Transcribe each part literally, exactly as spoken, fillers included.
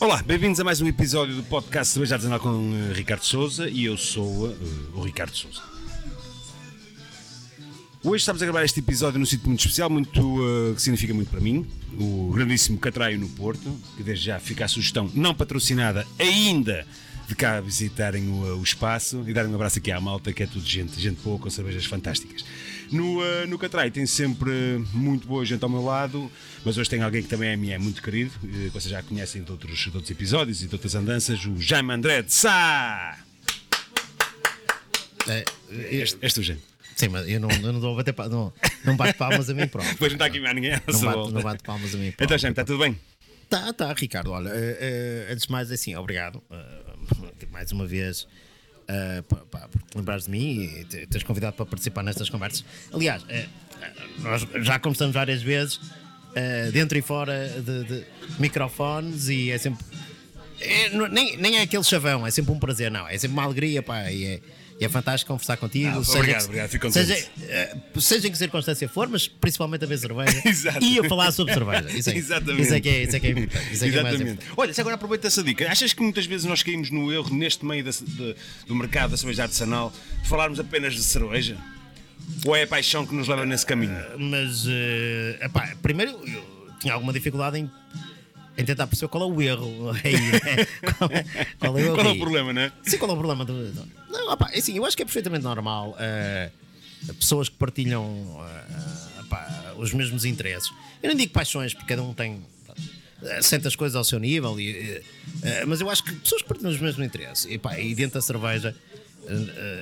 Olá, bem-vindos a mais um episódio do podcast Cerveja Artesanal com uh, Ricardo Sousa e eu sou uh, o Ricardo Sousa. Hoje estamos a gravar este episódio num sítio muito especial, muito, uh, que significa muito para mim, o grandíssimo Catraio no Porto, que desde já fica a sugestão não patrocinada ainda de cá visitarem o, o espaço e darem um abraço aqui à malta, que é tudo gente, gente boa com cervejas fantásticas. No, uh, no Catraio tem sempre muito boa gente ao meu lado, mas hoje tem alguém que também é, é muito querido, que vocês já conhecem de outros, de outros episódios e de outras andanças, o Jaime André de Sá! É, és, és tu, gente. Sim, mas eu não, eu não dou a bater palmas, não, não bato palmas a mim próprio. Pois não está aqui mais ninguém. Não bato, não bato palmas a mim próprio. Então, Jaime, está tudo bem? Tá, tá, Ricardo, olha, uh, uh, antes de mais, assim, obrigado, uh, mais uma vez, uh, pá, pá, por te lembrares de mim e te, teres convidado para participar nestas conversas. Aliás, uh, nós já conversamos várias vezes, uh, dentro e fora de, de microfones, e é sempre, é, nem, nem é aquele chavão, é sempre um prazer, não, é sempre uma alegria, pá, e é... E é fantástico conversar contigo. Ah, seja obrigado, que, obrigado, fico contente. Seja, uh, seja em que circunstância for, mas principalmente a ver cerveja Exato. e a falar sobre cerveja. Isso é, Exatamente. Isso é que é, isso é, que é importante. Isso é que é mais Exatamente. importante. Olha, se agora aproveita essa dica. Achas que muitas vezes nós caímos no erro, neste meio da, de, do mercado da cerveja artesanal, de falarmos apenas de cerveja? Ou é a paixão que nos leva nesse caminho? Uh, mas, uh, epá, primeiro, eu tinha alguma dificuldade em. Em tentar perceber qual é o erro aí, né? qual, é, qual, é o, qual é o problema, não é? Sim, qual é o problema do. do... Não, opa, assim, eu acho que é perfeitamente normal uh, pessoas que partilham uh, opa, os mesmos interesses. Eu não digo paixões, porque cada um tem. Uh, sente as coisas ao seu nível, e, uh, uh, mas eu acho que pessoas que partilham os mesmos interesses, e, pá, e dentro da cerveja, uh,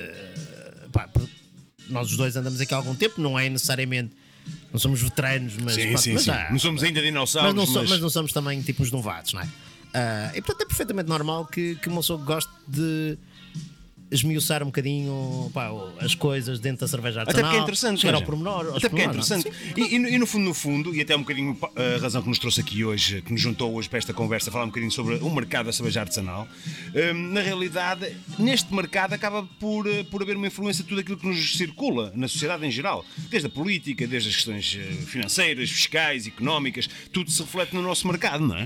uh, pá, nós os dois andamos aqui há algum tempo, não é necessariamente. Não somos veteranos, mas, sim, pá, sim, mas sim. já, não somos ainda dinossauros. mas não, so, mas... mas não somos também tipos novatos, não é? Uh, e portanto é perfeitamente normal que, que uma pessoa goste de esmiuçar um bocadinho, pá, as coisas dentro da cerveja artesanal. Até porque é interessante, chegar seja, ao pormenor, até porque é pormenor, interessante. E, e, e no fundo, no fundo, e até um bocadinho a razão que nos trouxe aqui hoje, que nos juntou hoje para esta conversa, falar um bocadinho sobre o mercado da cerveja artesanal. Um, na realidade, neste mercado acaba por, por haver uma influência de tudo aquilo que nos circula na sociedade em geral. Desde a política, desde as questões financeiras, fiscais, económicas, tudo se reflete no nosso mercado, não é?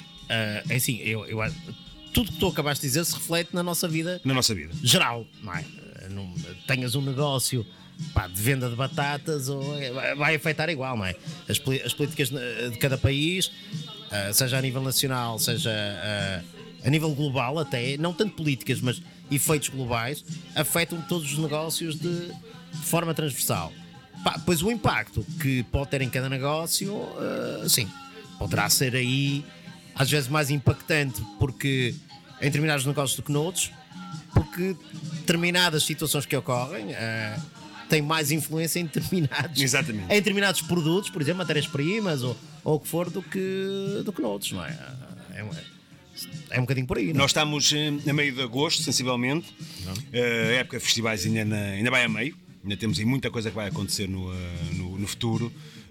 Uh, é assim, eu, eu tudo que tu acabaste de dizer se reflete na nossa vida, na nossa vida geral, não é? Não, tenhas um negócio, pá, de venda de batatas, ou, vai afetar igual, não é? As, as políticas de cada país, uh, seja a nível nacional, seja uh, a nível global até, não tanto políticas, mas efeitos globais, afetam todos os negócios de, de forma transversal. Pá, pois o impacto que pode ter em cada negócio, uh, sim, poderá ser aí às vezes mais impactante porque em determinados negócios do que noutros, porque determinadas situações que ocorrem uh, têm mais influência em determinados, Exatamente. em determinados produtos, por exemplo, matérias-primas ou, ou o que for, do que, do que noutros, não é? É, é um bocadinho por aí, não é? Nós estamos a meio de agosto, sensivelmente. A época de festivais ainda, na, ainda vai a meio. Ainda temos aí muita coisa que vai acontecer no, no, no futuro.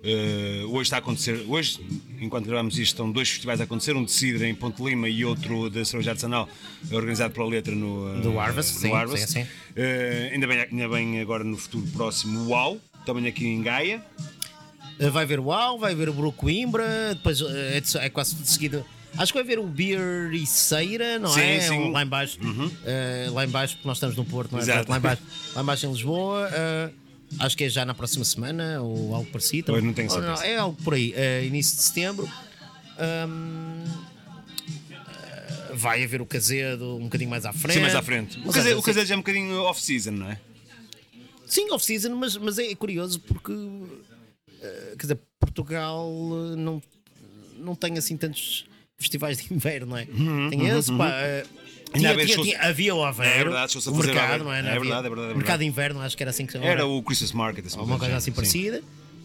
Uh, hoje está a acontecer, hoje, enquanto gravamos isto, estão dois festivais a acontecer, um de Cidra em Ponte Lima e outro de cerveja artesanal, organizado pela Letra no, do Harvest, no sim, Harvest. sim, sim. Uh, ainda, bem, ainda bem agora no futuro próximo o UAU, também aqui em Gaia. Uh, vai ver o UAU, vai ver o Bru Coimbra, depois uh, é, de, é quase de seguida. Acho que vai ver o Beer e Ceira, não sim, é? Sim. Lá em baixo, uhum. uh, lá em baixo, porque nós estamos no Porto, não é? Exato. Lá em baixo, lá em baixo em Lisboa. Uh, Acho que é já na próxima semana ou algo parecido. Pois, não tenho certeza. Não, é algo por aí, uh, início de setembro. Um, uh, vai haver o Casedo um bocadinho mais à frente. Sim, mais à frente. O Casedo, o Casedo já é um bocadinho off-season, não é? Sim, off-season, mas, mas é curioso porque uh, quer dizer, Portugal não, não tem assim tantos festivais de inverno, não é? Uhum, tem esse, uhum, pá. Uh, Tinha, tinha, tinha, havia o Aveiro, é verdade, o mercado, não é? É verdade, é verdade, é verdade. Mercado de inverno, acho que era assim que se chamava. Era o Christmas Market, assim, uma coisa assim parecida.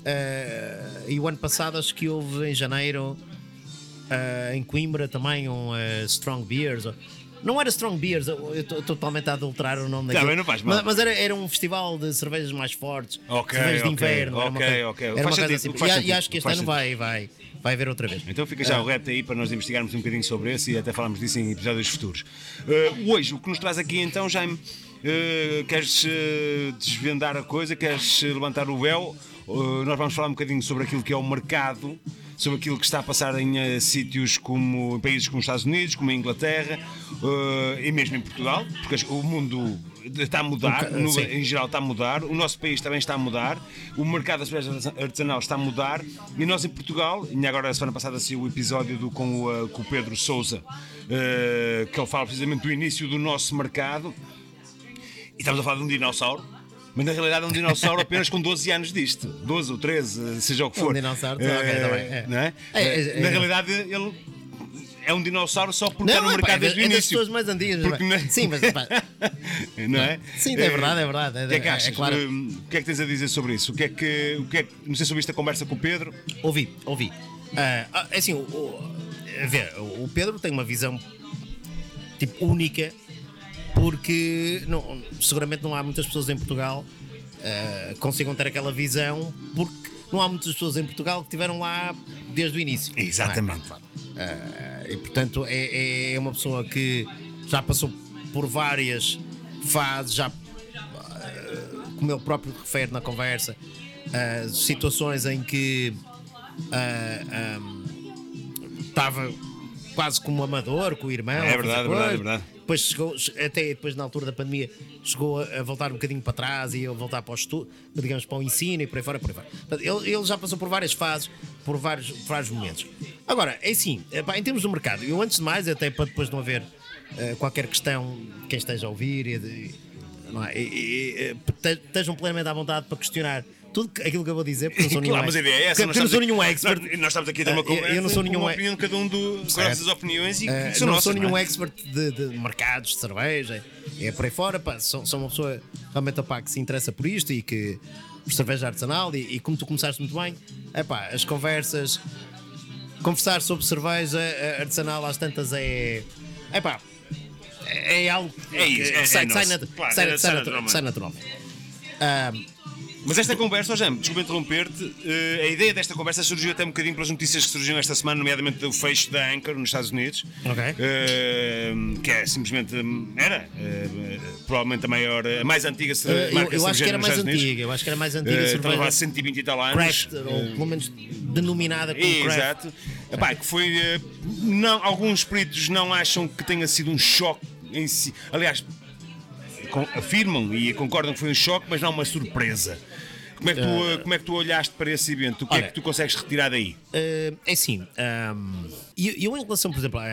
Uh, e o ano passado acho que houve em janeiro uh, em Coimbra também um uh, Strong Beers. Não era Strong Beers, eu estou totalmente a adulterar o nome daquilo. Não, não faz mal. Mas, mas era, era um festival de cervejas mais fortes, okay, cervejas de okay, inverno. Ok, era uma coisa, ok. Era uma faz coisa sentido, assim. faz E, sentido, e acho que este ano vai, vai, vai haver outra vez. Então fica já uh, o reto aí para nós investigarmos um bocadinho sobre esse e até falarmos disso em episódios futuros. Uh, hoje, o que nos traz aqui então, Jaime, uh, queres uh, desvendar a coisa, queres levantar o véu Uh, nós vamos falar um bocadinho sobre aquilo que é o mercado, sobre aquilo que está a passar em uh, sítios como em países como os Estados Unidos, como a Inglaterra uh, e mesmo em Portugal, porque o mundo está a mudar, Um, no, em geral está a mudar, o nosso país também está a mudar, o mercado da cerveja artesanal está a mudar e nós em Portugal, e agora a semana passada saiu o episódio do, com, o, uh, com o Pedro Sousa, uh, que ele fala precisamente do início do nosso mercado, e estamos a falar de um dinossauro. Mas na realidade é um dinossauro apenas com doze anos disto, doze ou treze, seja o que for. Um dinossauro, é, ok, tá bem. É. Não é? É, é, é, na realidade ele é um dinossauro só porque não, está no é, mercado pá, desde o é das início. pessoas mais antigas. Porque não é? Sim, mas pá, não é? sim, é verdade, é verdade. O que é que achas? É, claro. O que é que tens a dizer sobre isso? O que é que, o que, é que não sei se ouviste a conversa com o Pedro. Ouvi, ouvi. Ah, é assim, o, o, a ver, o Pedro tem uma visão tipo única, porque não, seguramente não há muitas pessoas em Portugal Uh, consigam ter aquela visão, porque não há muitas pessoas em Portugal que estiveram lá desde o início. Exatamente. Uh, e portanto é, é uma pessoa que já passou por várias fases, já, uh, como ele próprio refere na conversa, uh, situações em que uh, um, estava quase como amador com o irmão. É verdade, é verdade, é verdade. Depois chegou, até depois na altura da pandemia, chegou a voltar um bocadinho para trás e a voltar para o estudo, digamos, para o ensino e por aí fora, por aí fora. Portanto, ele, ele já passou por várias fases, por vários, por vários momentos. Agora, é assim, em termos do mercado, eu antes de mais, até para depois não haver uh, qualquer questão de quem esteja a ouvir, e de, não é, e, e, estejam plenamente à vontade para questionar tudo aquilo que eu vou dizer, porque não sou nenhum claro, mas a ideia é essa. porque, porque não sou nenhum expert. Nós, nós estamos aqui a ter uma conversa. Eu, eu não sou nenhum uma opinião de cada um do, com as opiniões e uh, que são não nossas, sou nenhum não é? expert de, de mercados de cerveja, é por aí fora. Pá, sou, sou uma pessoa realmente opá, que se interessa por isto e que por cerveja artesanal. E, e como tu começaste muito bem, é pá, as conversas, conversar sobre cerveja artesanal às tantas é. É pá, é, é algo é isso, que é, sai, é sai, nosso. nat Claro, sai, é, sai, sai natural, naturalmente. sai naturalmente. Um, Mas esta conversa, oh, Jam, desculpa interromper-te, uh, a ideia desta conversa surgiu até um bocadinho pelas notícias que surgiram esta semana, nomeadamente do fecho da Anchor nos Estados Unidos, Ok. uh, que é simplesmente, era uh, provavelmente a maior, a mais antiga Uh, eu, marca eu acho que cervejeira era nos mais Estados Unidos. antiga, eu acho que era mais antiga Uh, cerveja Estava há cento e vinte e tal anos. craft, ou pelo menos denominada como craft. Exato. Epá, que foi. uh, Não, alguns peritos não acham que tenha sido um choque em si. Aliás, com- afirmam e concordam que foi um choque, mas não uma surpresa. Como é que tu, uh, como é que tu olhaste para esse evento? O que olha, é que tu consegues retirar daí? Uh, é assim, um, eu, eu em relação, por exemplo, a-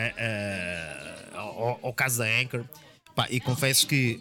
a- ao, ao caso da Anchor, pá, e confesso que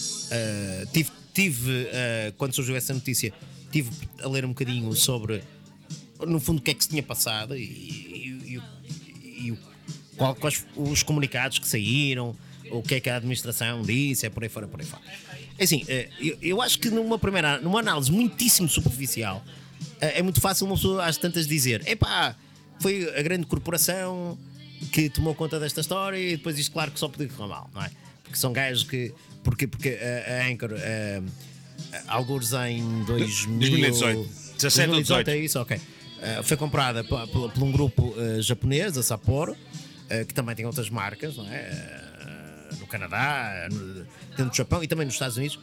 uh, tive, tive uh, quando surgiu essa notícia, tive a ler um bocadinho sobre, no fundo, o que é que se tinha passado e, e, e, e o- qual- quais os comunicados que saíram, o que é que a administração disse, é por aí fora, por aí fora. É assim, eh, eu, eu acho que numa primeira, numa análise muitíssimo superficial, eh, é muito fácil uma pessoa às tantas dizer: epá, foi a grande corporação que tomou conta desta história e depois isto, claro, que só podia correr mal, não é? Porque são gajos que. Porque, porque a, a Anchor, eh, alguns em dois mil, dois mil e dezoito, dezassete ou dezoito. é isso, ok. Eh, foi comprada por, por, por um grupo eh, japonês, a Sapporo, eh, que também tem outras marcas, não é? Eh, no Canadá, no, dentro do Japão e também nos Estados Unidos.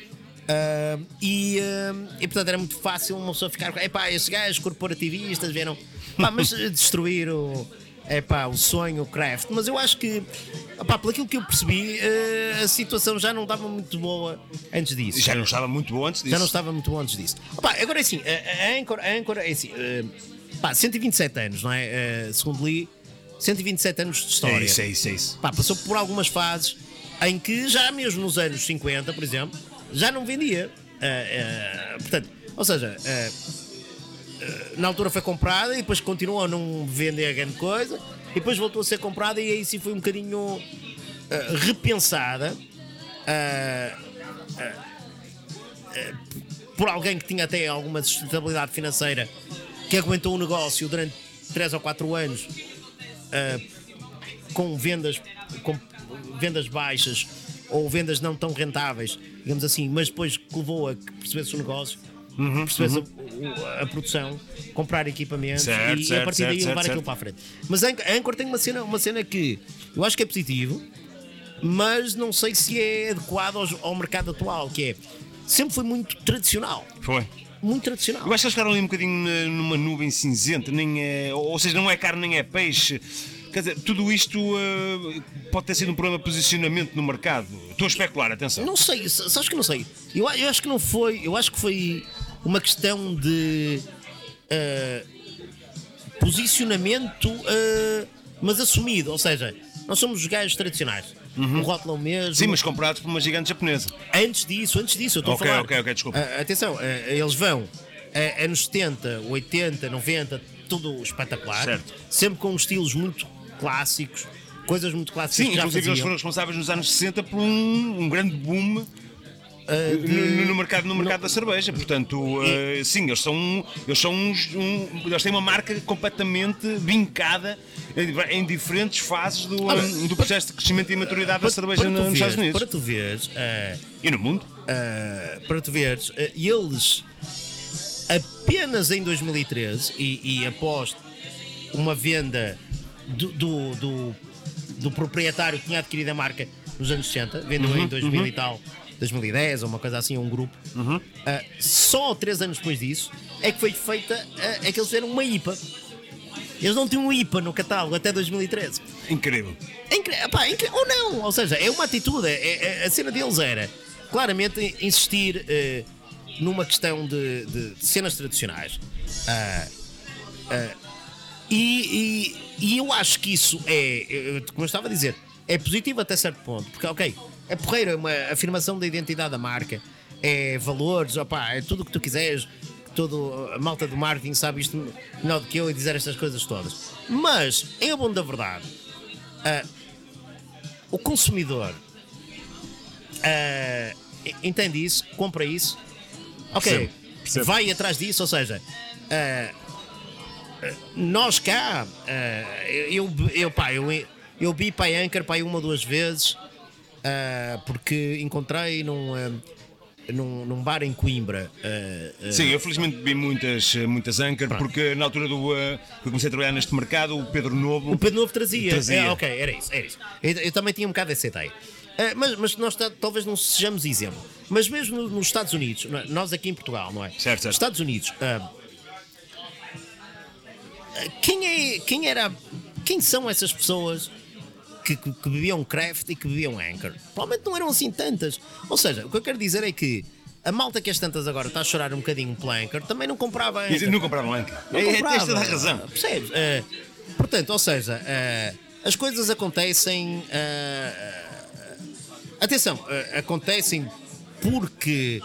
Uh, e, uh, e portanto era muito fácil uma pessoa ficar com: epá, esses gajos corporativistas vieram, pá, mas destruir o, epá, o sonho, o craft. Mas eu acho que, epá, pelo aquilo que eu percebi, uh, a situação já não estava muito boa antes disso. Já não estava muito bom antes disso. Já não estava muito bom antes disso. Epá, agora é assim, a, a Anchor, a Anchor é assim, uh, pá, cento e vinte e sete anos, não é? Uh, segundo li, cento e vinte e sete anos de história. É isso, é isso, é isso. Pá, passou por algumas fases em que já mesmo nos anos cinquenta, por exemplo, já não vendia. Uh, uh, portanto, ou seja, uh, uh, na altura foi comprada e depois continuou a não vender grande coisa e depois voltou a ser comprada e aí sim foi um bocadinho uh, repensada uh, uh, uh, por alguém que tinha até alguma sustentabilidade financeira, que aguentou o negócio durante três ou quatro anos uh, com vendas com vendas baixas ou vendas não tão rentáveis, digamos assim, mas depois que levou a que percebesse o negócio, Uhum, percebesse uhum. a, a produção, comprar equipamentos Certo, e, certo, a partir certo, daí certo, levar certo. aquilo para a frente. Mas a Anchor- a Anchor tem uma cena, uma cena que eu acho que é positivo, mas não sei se é adequado ao, ao mercado atual, que é sempre foi muito tradicional. Foi. muito tradicional. Eu acho que eles ficaram ali um bocadinho numa nuvem cinzenta, nem é, ou seja, não é carne nem é peixe. Quer dizer, tudo isto uh, pode ter sido um problema de posicionamento no mercado. Estou a especular, atenção. Não sei, sabes que não sei. Eu, eu acho que não foi, eu acho que foi uma questão de uh, posicionamento, uh, mas assumido. Ou seja, nós somos os gajos tradicionais. Uhum. Um rótulo mesmo. Sim, mas comprados por uma gigante japonesa. Antes disso, antes disso, eu estou okay, a falar. Ok, ok, desculpa. Uh, atenção, uh, eles vão uh, anos setenta, oitenta, noventa, tudo espetacular. Certo. Sempre com estilos muito clássicos, coisas muito clássicas. Sim, que já inclusive faziam. eles foram responsáveis nos anos sessenta por um, um grande boom. Uh, de... no, no mercado, no mercado da cerveja, portanto, uh, sim, eles são, eles são uns, um, eles têm uma marca completamente vincada em diferentes fases do, Ora, do processo de crescimento e maturidade para, da cerveja nos veres, Estados Unidos. Para tu veres, uh, e no mundo, uh, para tu veres, uh, eles apenas em dois mil e treze e, e após uma venda do, do, do, do proprietário que tinha adquirido a marca nos anos sessenta, vendeu uhum, em dois mil uhum. e tal. dois mil e dez ou uma coisa assim, um grupo. Uhum. Uh, só três anos depois disso é que foi feita, uh, é que eles fizeram uma I P A. Eles não tinham um I P A no catálogo até dois mil e treze. Incrível. Incri Epá, incri ou não, ou seja, é uma atitude. É, é, a cena deles era claramente insistir uh, numa questão de, de, de cenas tradicionais. Uh, uh, e, e, e eu acho que isso é, como eu estava a dizer, é positivo até certo ponto, porque, ok, é porreiro, é uma afirmação da identidade da marca, é valores, opá, é tudo o que tu quiseres, toda a malta do marketing sabe isto melhor do que eu e dizer estas coisas todas. Mas, em bom da verdade, uh, o consumidor uh, entende isso, compra isso, ok, percebo, percebo. Vai atrás disso, ou seja, uh, nós cá, uh, eu, eu, pá, eu, eu vi para a Anchor para uma ou duas vezes. Uh, porque encontrei num, uh, num, num bar em Coimbra. Uh, uh, Sim, eu felizmente vi muitas, muitas Anchor, pronto. Porque na altura do uh, que eu comecei a trabalhar neste mercado, o Pedro Novo. O Pedro Novo trazia. trazia. É, ok, era isso. Era isso. Eu, eu também tinha um bocado essa ideia. Uh, mas, mas nós talvez não sejamos exemplo. Mas mesmo no, nos Estados Unidos, nós aqui em Portugal, não é? Certo, certo. Nos Estados Unidos, uh, quem, é, quem era. Quem são essas pessoas? Que, que, que bebiam craft e que bebiam Anchor. Provavelmente não eram assim tantas. Ou seja, o que eu quero dizer é que a malta que as tantas agora está a chorar um bocadinho pelo Anchor também não comprava Anchor. Não compravam Anchor. Não é, comprava. Tens toda a razão. Percebes? Uh, portanto, ou seja, uh, as coisas acontecem. Uh, uh, atenção, uh, acontecem porque.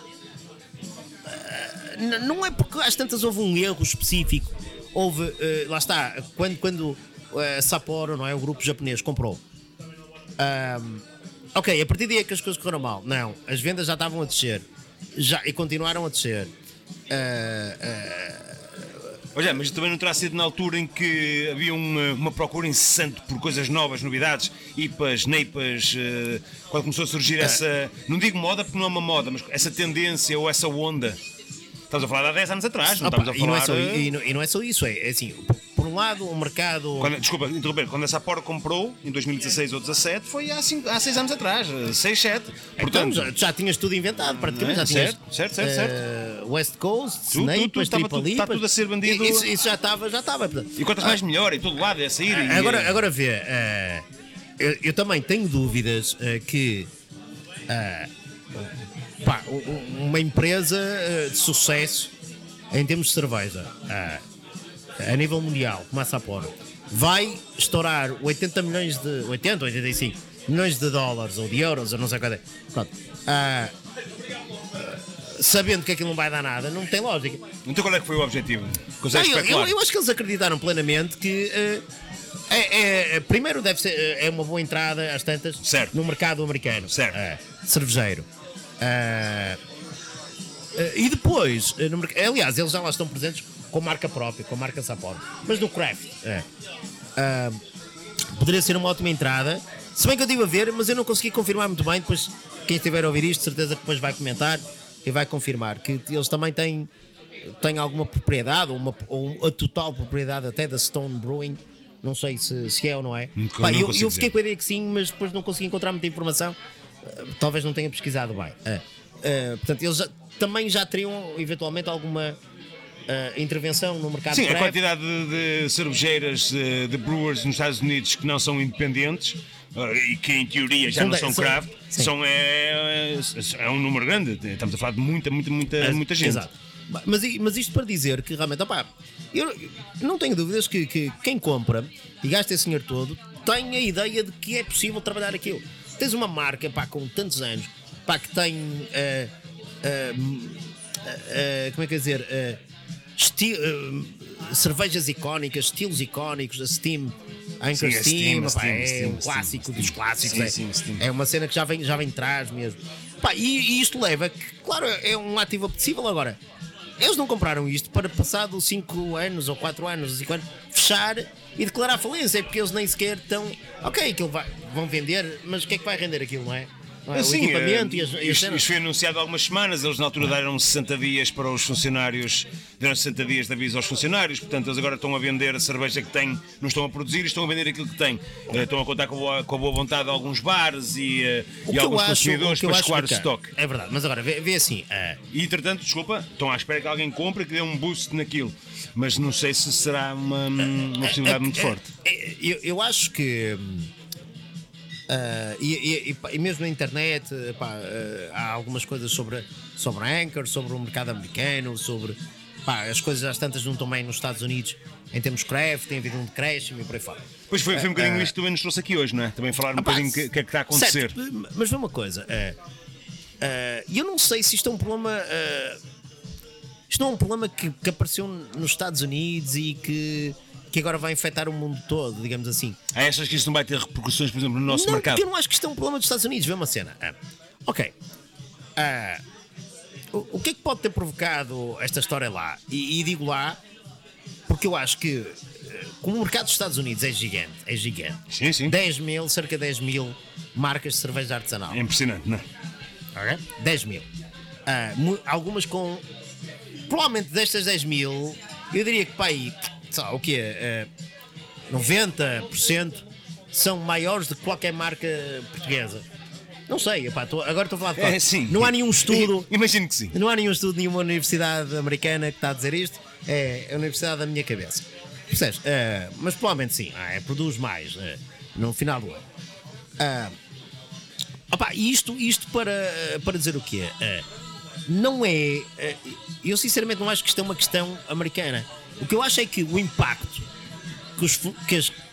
Uh, não é porque às tantas houve um erro específico. Houve. Uh, lá está, quando. quando Uh, Sapporo, não é? O grupo japonês comprou. Um, ok, a partir daí é que as coisas correram mal. Não, as vendas já estavam a descer. Já, e continuaram a descer. Uh, uh, Olha, mas também não terá sido na altura em que havia uma, uma procura incessante por coisas novas, novidades, I P As, NEIPAs, uh, quando começou a surgir uh, essa, não digo moda porque não é uma moda, mas essa tendência ou essa onda. Estamos a falar de há dez anos atrás, não opa, estamos a falar... E não é só, e não, e não é só isso, é, é assim, por um lado o mercado... Quando, desculpa, interromper, quando a Sapporo comprou, em dois mil e dezasseis ou dezassete, foi há, cinco, há seis anos atrás, seis, sete. Portanto, então, já, já tinhas tudo inventado, praticamente, é? já tinhas... Certo, certo, certo. certo. Uh, West Coast, Snake, Triple Está tudo a ser vendido... Isso, isso já estava, já estava. E quantas ah, mais melhor, e todo lado, é sair... Uh, e, agora, é... agora vê, uh, eu, eu também tenho dúvidas uh, que... Uh, pá, uma empresa uh, de sucesso em termos de cerveja, uh, a nível mundial, como a Sapporo, vai estourar oitenta milhões de... oitenta, oitenta e cinco milhões de dólares ou de euros, ou não sei qual é. Pronto. Uh, uh, sabendo que aquilo não vai dar nada, não tem lógica. Então qual é que foi o objetivo? Não, eu, eu, eu acho que eles acreditaram plenamente que... Uh, é, é, primeiro deve ser é uma boa entrada às tantas certo. no mercado americano, certo. Uh, cervejeiro. Uh, Uh, e depois, uh, no, aliás, eles já lá estão presentes com marca própria, com a marca Sapporo, mas no craft uh, uh, poderia ser uma ótima entrada. Se bem que eu estive a ver, mas eu não consegui confirmar muito bem. Depois, quem estiver a ouvir isto, certeza que depois vai comentar e vai confirmar que eles também têm, têm alguma propriedade, ou, uma, ou a total propriedade até da Stone Brewing. Não sei se, se é ou não é. Nunca, Pá, não eu, eu fiquei dizer. com a ideia que sim, mas depois não consegui encontrar muita informação. Uh, talvez não tenha pesquisado bem. Uh, Uh, portanto, eles já, também já teriam eventualmente alguma uh, intervenção no mercado. Sim, de a craft. quantidade de, de cervejeiras, de, de brewers nos Estados Unidos que não são independentes uh, e que em teoria já São não de- são são- craft, sim. são, é, é um número grande. Estamos a falar de muita, muita, muita, muita gente. Exato. Mas, i- mas isto para dizer que realmente, opá, eu eu não tenho dúvidas que, que quem compra e gasta esse dinheiro todo tem a ideia de que é possível trabalhar aquilo. Tens uma marca, pá, com tantos anos, pá, que tem, eh, eh, eh, como é que é dizer, eh, esti- eh, cervejas icónicas, estilos icónicos, a Steam, a Anchor Sim, a Steam, Steam, pá, Steam, é Steam, um clássico Steam, dos Steam. clássicos, Sim, é, sim, Steam. é uma cena que já vem, já vem de trás mesmo. Pá, e, e isto leva, que, claro, é um ativo apetecível agora. Eles não compraram isto para passado cinco anos ou quatro anos, cinco anos, fechar e declarar falência, é porque eles nem sequer estão. Ok, aquilo vai, vão vender, mas o que é que vai render aquilo, não é? Não é? O Sim, equipamento eh, e as, e as isto, cenas. isto foi anunciado há algumas semanas. Eles na altura deram sessenta dias para os funcionários, deram sessenta dias de aviso aos funcionários. Portanto, eles agora estão a vender a cerveja que têm, não estão a produzir, estão a vender aquilo que têm. Eh, Estão a contar com a boa, com a boa vontade de alguns bares e, eh, O e que eu alguns acho- consumidores o que eu para acho escoar o bacana- estoque. É verdade, mas agora vê, vê assim. ah, E entretanto, desculpa, estão à espera que alguém compre e que dê um boost naquilo. Mas não sei se será uma, uma possibilidade muito é- forte. é- eu, eu acho que. hum, ah, e, e- e, pá, e mesmo na internet, pá, ah, há algumas coisas sobre, sobre a Anchor, sobre o mercado americano, sobre. Pá, as coisas às tantas não estão bem nos Estados Unidos em termos de craft, tem havido um decréscimo e por aí fora. Pois foi, foi um bocadinho isto que também nos trouxe aqui hoje, não é? Também falar um Ah, pá, bocadinho o que, que é que está a acontecer. certo, mas vê uma coisa. ah, ah, eu não sei se isto é um problema. ah, isto não é um problema que, que apareceu nos Estados Unidos e que, que agora vai infectar o mundo todo, digamos assim. Ah, achas que isto não vai ter repercussões, por exemplo, no nosso não, mercado? porque eu não acho que isto é um problema dos Estados Unidos. Vê uma cena. Ah, ok. Ah, o, o que é que pode ter provocado esta história lá? E, e digo lá porque eu acho que, eh, como o mercado dos Estados Unidos é gigante, é gigante. Sim, sim. dez mil, cerca de dez mil marcas de cerveja artesanal. É impressionante, não é? Ok? dez mil. Ah, mu- algumas com. Provavelmente destas dez mil, eu diria que para aí, sei lá, o quê? Ah, noventa por cento são maiores do que qualquer marca portuguesa. Não sei, epá, tô- agora estou a falar de cor. É, sim. Não há nenhum estudo. Imagino que sim. Não há nenhum estudo de nenhuma universidade americana que está a dizer isto. É a universidade da minha cabeça. Percebes? Ah, mas provavelmente sim. Ah, é, produz mais ah, no final do ano. Ah, opá, e isto, isto para, para dizer o quê? Ah, não é. ah, eu sinceramente não acho que isto é uma questão americana. O que eu acho é que o impacto que os, fu- que as- que-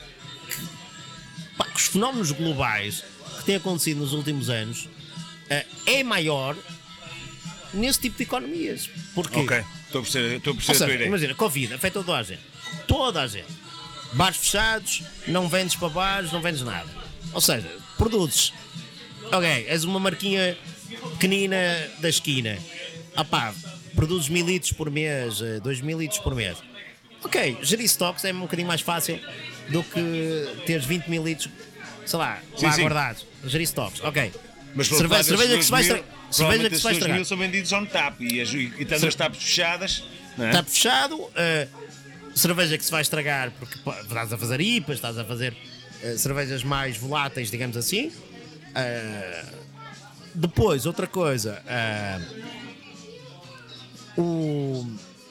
pá, que os fenómenos globais que têm acontecido nos últimos anos ah, é maior nesse tipo de economias. Porque, Ok, estou a perceber, estou a ou perceber a tua seja, ideia. imagina, Covid afeta toda a gente. Toda a gente. Bares fechados, não vendes para bares, não vendes nada. Ou seja, produzes. Ok, és uma marquinha pequenina da esquina. Ah pá, produzes mil litros por mês, eh, dois mil litros por mês. Ok, gerir stocks é um bocadinho mais fácil do que teres vinte mil litros, sei lá, Sim, lá sim. guardados. Gerir stocks, ok. Mas por cerveja, outro lado, cerveja que esses se vai dois estra- mil, cerveja que se vai provavelmente esses dois estragar. mil são vendidos on tap e, as, e estando as taps fechadas, não é? Está fechado, uh, cerveja que se vai estragar porque pá, estás a fazer I P As, estás a fazer uh, cervejas mais voláteis, digamos assim. Uh, depois, outra coisa, uh, o,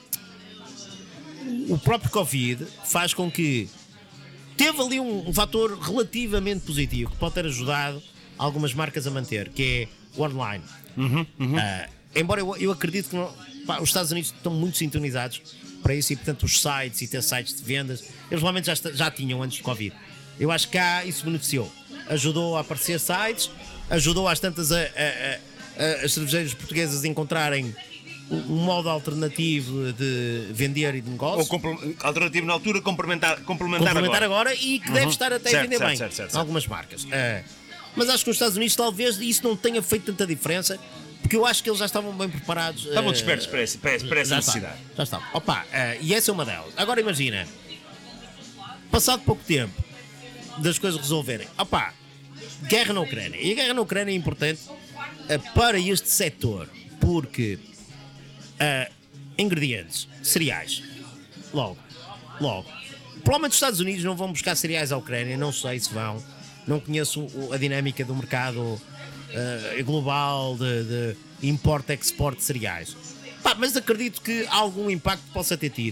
o próprio Covid faz com que teve ali um, um fator relativamente positivo que pode ter ajudado algumas marcas a manter, que é o online. Ah, embora eu, eu acredito que não- pá, os Estados Unidos estão muito sintonizados para isso e, portanto, os sites e ter sites de vendas, eles realmente já, esta- já tinham antes do Covid. Eu acho que cá isso beneficiou. Ajudou a aparecer sites, ajudou às tantas a, a, a, a, as cervejeiras portuguesas a encontrarem um, um modo alternativo de vender e de negócio. Ou compre- alternativo na altura, complementar, complementar, complementar agora. agora, e que deve estar até a Certo, vender certo, bem certo, certo, em certo. algumas marcas. Ah, mas acho que nos Estados Unidos talvez isso não tenha feito tanta diferença, porque eu acho que eles já estavam bem preparados. Estavam ah, despertos para essa, para essa, para essa já está, necessidade. já está. Opa, ah, e essa é uma delas. Agora imagina, passado pouco tempo das coisas resolverem, opa, guerra na Ucrânia. E a guerra na Ucrânia é importante ah, para este setor, porque ah, ingredientes, cereais, logo, logo. Provavelmente os Estados Unidos não vão buscar cereais à Ucrânia, não sei se vão, não conheço o- a dinâmica do mercado uh, global de, de import-export de cereais. Pá, mas acredito que algum impacto possa ter tido.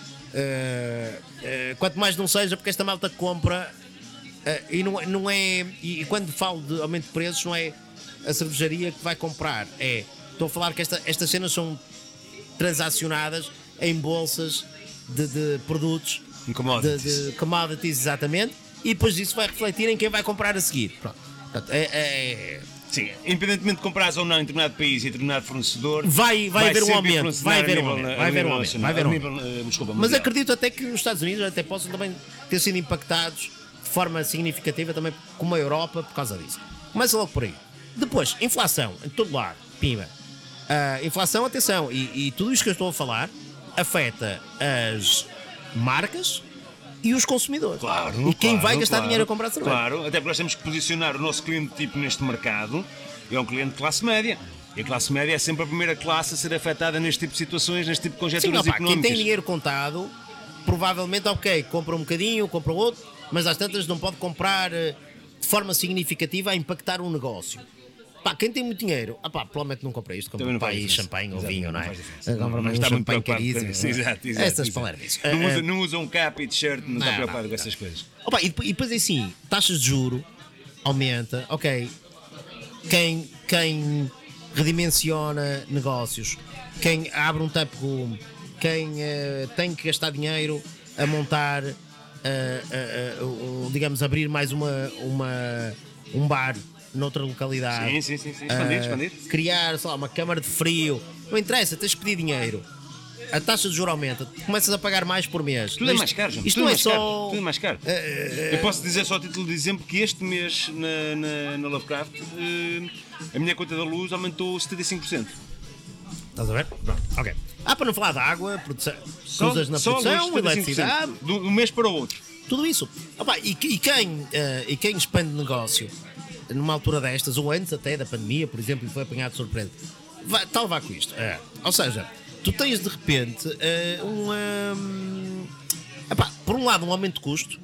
Uh, uh, quanto mais não seja, porque esta malta compra uh, e não, não é. E, e quando falo de aumento de preços, não é a cervejaria que vai comprar, é. Estou a falar que esta, estas cenas são transacionadas em bolsas de, de produtos, commodities. De, de commodities, exatamente, e depois disso vai refletir em quem vai comprar a seguir. Pronto. Portanto, é, é, Sim, independentemente de comprares ou não em determinado país e determinado fornecedor, vai, vai, haver um aumento. Vai haver um nível, aumento. Vai haver um aumento. Vai haver um nível, aumento. uh, desculpa, Mas mundial. acredito até que os Estados Unidos até possam também ter sido impactados de forma significativa também como a Europa por causa disso. Começa logo por aí. Depois, inflação em todo lado, pima. Uh, inflação, atenção, e, e tudo isto que eu estou a falar afeta as marcas e os consumidores. Claro, e quem claro, vai gastar claro, dinheiro a comprar cerveja. Claro, até porque nós temos que posicionar o nosso cliente tipo neste mercado, é um cliente de classe média. E a classe média é sempre a primeira classe a ser afetada neste tipo de situações, neste tipo de conjecturas Sim, opa, económicas. Quem tem dinheiro contado, provavelmente, ok, compra um bocadinho, compra outro, mas às tantas não pode comprar de forma significativa a impactar um negócio. Pá, quem tem muito dinheiro, ah pá, provavelmente não compra isto, compra pá, aí champanhe ou vinho, não é? Compra um champanhe caríssimo. Exato, exato. Essas palavras. Não usa, não usa um cap e t-shirt, não, não está preocupado não, com essas coisas. Opa, e depois é assim, taxas de juro aumenta, ok. Quem, quem redimensiona negócios, quem abre um tap room, quem uh, tem que gastar dinheiro a montar, uh, uh, uh, uh, digamos, abrir mais uma, uma, um bar noutra localidade. Sim, sim, sim, sim. Expandir, uh, expandir. Criar, sei lá, uma câmara de frio. Não interessa, tens que pedir dinheiro. A taxa de juros aumenta, começas a pagar mais por mês. Tudo é mais caro, João. Isto Tudo não é mais só. Caro. Tudo é mais caro. Uh, uh, Eu posso dizer só a título de exemplo que este mês na, na, na Lovecraft uh, a minha conta da luz aumentou setenta e cinco por cento. Estás a ver? Pronto, ok. Ah, para não falar de água, produção, só, coisas na só produção, luz, eletricidade. De um mês para o outro. Tudo isso. Opa, e, e, quem, uh, e quem expande negócio numa altura destas, ou antes até da pandemia, por exemplo, e foi apanhado de surpresa, vai, tal vá com isto. É. Ou seja, tu tens de repente uh, um, um, epá, por um lado um aumento de custo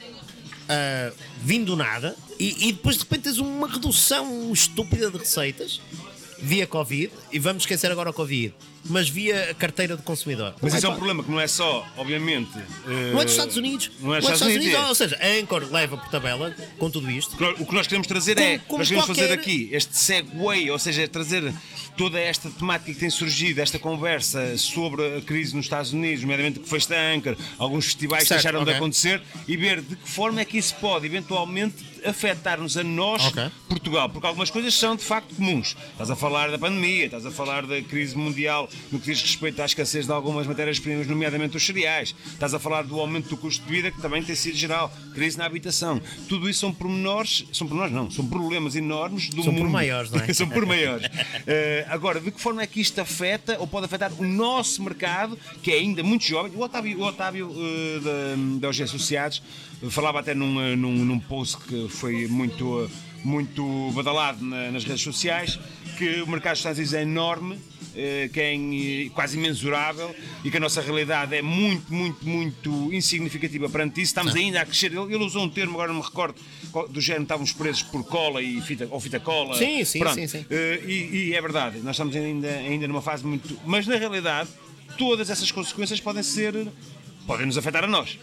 uh, vindo do nada e, e depois de repente tens uma redução estúpida de receitas via Covid, e vamos esquecer agora o Covid, mas via a carteira do consumidor. Mas não isso é, é um problema que não é só, obviamente. Não é dos Estados Unidos. Não é dos Estados, Estados Unidos. Unidos. Ou seja, a Anchor leva por tabela com tudo isto. O que nós queremos trazer como, é. como nós queremos qualquer... fazer aqui este segue, ou seja, trazer toda esta temática que tem surgido, esta conversa sobre a crise nos Estados Unidos, nomeadamente que foi esta Anchor, alguns festivais certo, deixaram okay. de acontecer, e ver de que forma é que isso pode eventualmente afetar-nos a nós, okay. Portugal, porque algumas coisas são de facto comuns. Estás a falar da pandemia, estás a falar da crise mundial no que diz respeito à escassez de algumas matérias-primas, nomeadamente os cereais, estás a falar do aumento do custo de vida, que também tem sido geral, crise na habitação. Tudo isso são pormenores, são pormenores não, são problemas enormes do são mundo. São por maiores, não é? São por maiores. uh, agora, de que forma é que isto afeta ou pode afetar o nosso mercado, que é ainda muito jovem? O Otávio, o Otávio uh, da, da O G Associados falava até num, num, num post que foi muito, muito badalado na, nas redes sociais, que o mercado dos Estados Unidos é enorme, que é quase imensurável, e que a nossa realidade é muito, muito, muito insignificativa perante isso. Estamos ainda a crescer. Ele, ele usou um termo, agora não me recordo, do género, estávamos presos por cola e fita, ou fita cola. Sim, sim, Pronto. sim, sim. E, e é verdade, nós estamos ainda, ainda numa fase muito... Mas na realidade, todas essas consequências podem ser... podem nos afetar a nós.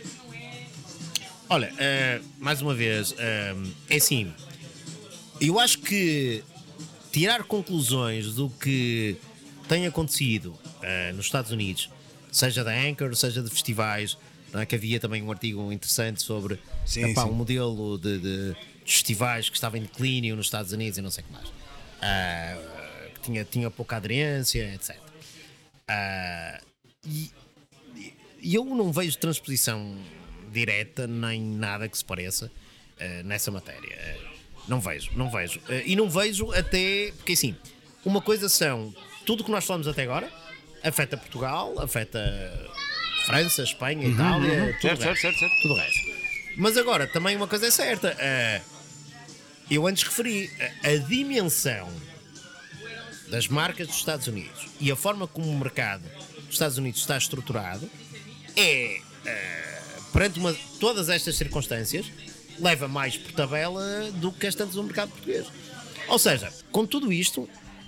Olha, uh, mais uma vez, uh, é assim, eu acho que tirar conclusões do que tem acontecido uh, nos Estados Unidos, seja da Anchor, seja de festivais, não é? Que havia também um artigo interessante sobre sim, epá, sim. um modelo de, de, de festivais que estava em declínio nos Estados Unidos e não sei o que mais, uh, que tinha, tinha pouca aderência, etcétera. Uh, e, e eu não vejo transposição direta nem nada que se pareça uh, nessa matéria. Uh, não vejo, não vejo. Uh, e não vejo até, porque assim, uma coisa são tudo o que nós falamos até agora, afeta Portugal, afeta França, Espanha, uhum, Itália, uhum. tudo, certo, resto, certo, certo. tudo o resto. Mas agora, também uma coisa é certa, uh, eu antes referi, a, a dimensão das marcas dos Estados Unidos e a forma como o mercado dos Estados Unidos está estruturado é... Uh, perante uma, todas estas circunstâncias, leva mais por tabela do que as tantas no mercado português. Ou seja, com tudo isto,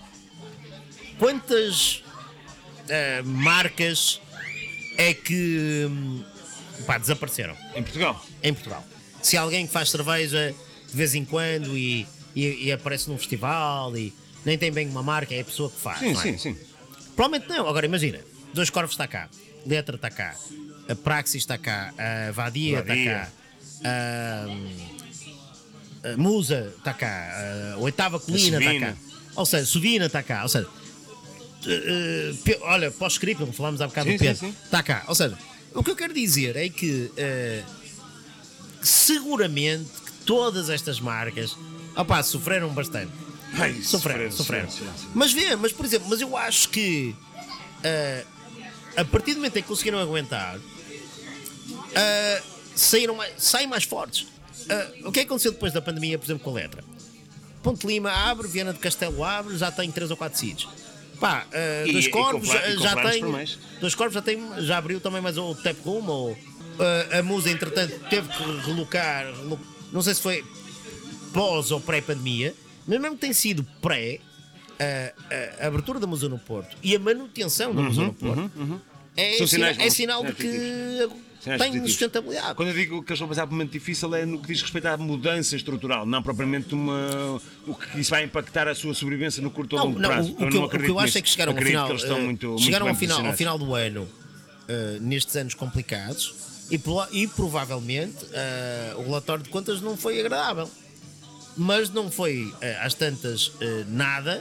quantas uh, marcas é que hum, pá, desapareceram? Em Portugal? Em Portugal. Se alguém que faz cerveja de vez em quando e, e, e aparece num festival e nem tem bem uma marca, é a pessoa que faz. Sim, não é? sim, sim. Provavelmente não. Agora imagina, Dois Corvos está cá, Letra está cá, a Praxis está cá, a Vadia está cá, a, a Musa está cá, a Oitava Colina está cá. Ou seja, Sovina está cá. Ou seja, uh, uh, olha, pós-script, como falámos há bocado sim, do Pedro, sim, sim. está cá. Ou seja, o que eu quero dizer é que uh, seguramente que todas estas marcas opá, sofreram bastante. Ai, sofreram, sofreram. sofreram, sofreram. Mas vê, mas por exemplo, mas eu acho que uh, a partir do momento em que conseguiram aguentar, uh, saíram mais, saem mais fortes. Uh, o que é que aconteceu depois da pandemia, por exemplo, com a Letra? Ponte Lima abre, Viana do Castelo abre, já tem três ou quatro sítios. Pá, uh, E- Dois e Corvos comprar- e já compramos tem. por mais. Dois Corvos já tem, já abriu também mais o Tap Room ou uh, a Musa, entretanto, teve que relocar. relo- Não sei se foi pós ou pré-pandemia, mas mesmo que tem sido pré, a, a abertura da Musa no Porto e a manutenção da Musa no Porto é, São sina- sinais é bons, sinal de sinais que Sinais tem positivos. sustentabilidade. Quando eu digo que eles vão passar por um momento difícil é no que diz respeito à mudança estrutural, não propriamente uma, o que isso vai impactar a sua sobrevivência no curto ou Não, longo não, prazo. o, o que eu, o que eu acho é que chegaram ao final, que eles estão eh, muito, muito chegaram bem ao final, ao posicionados. final do ano, eh, nestes anos complicados, e, pro- e provavelmente eh, o relatório de contas não foi agradável. Mas não foi eh, às tantas eh, nada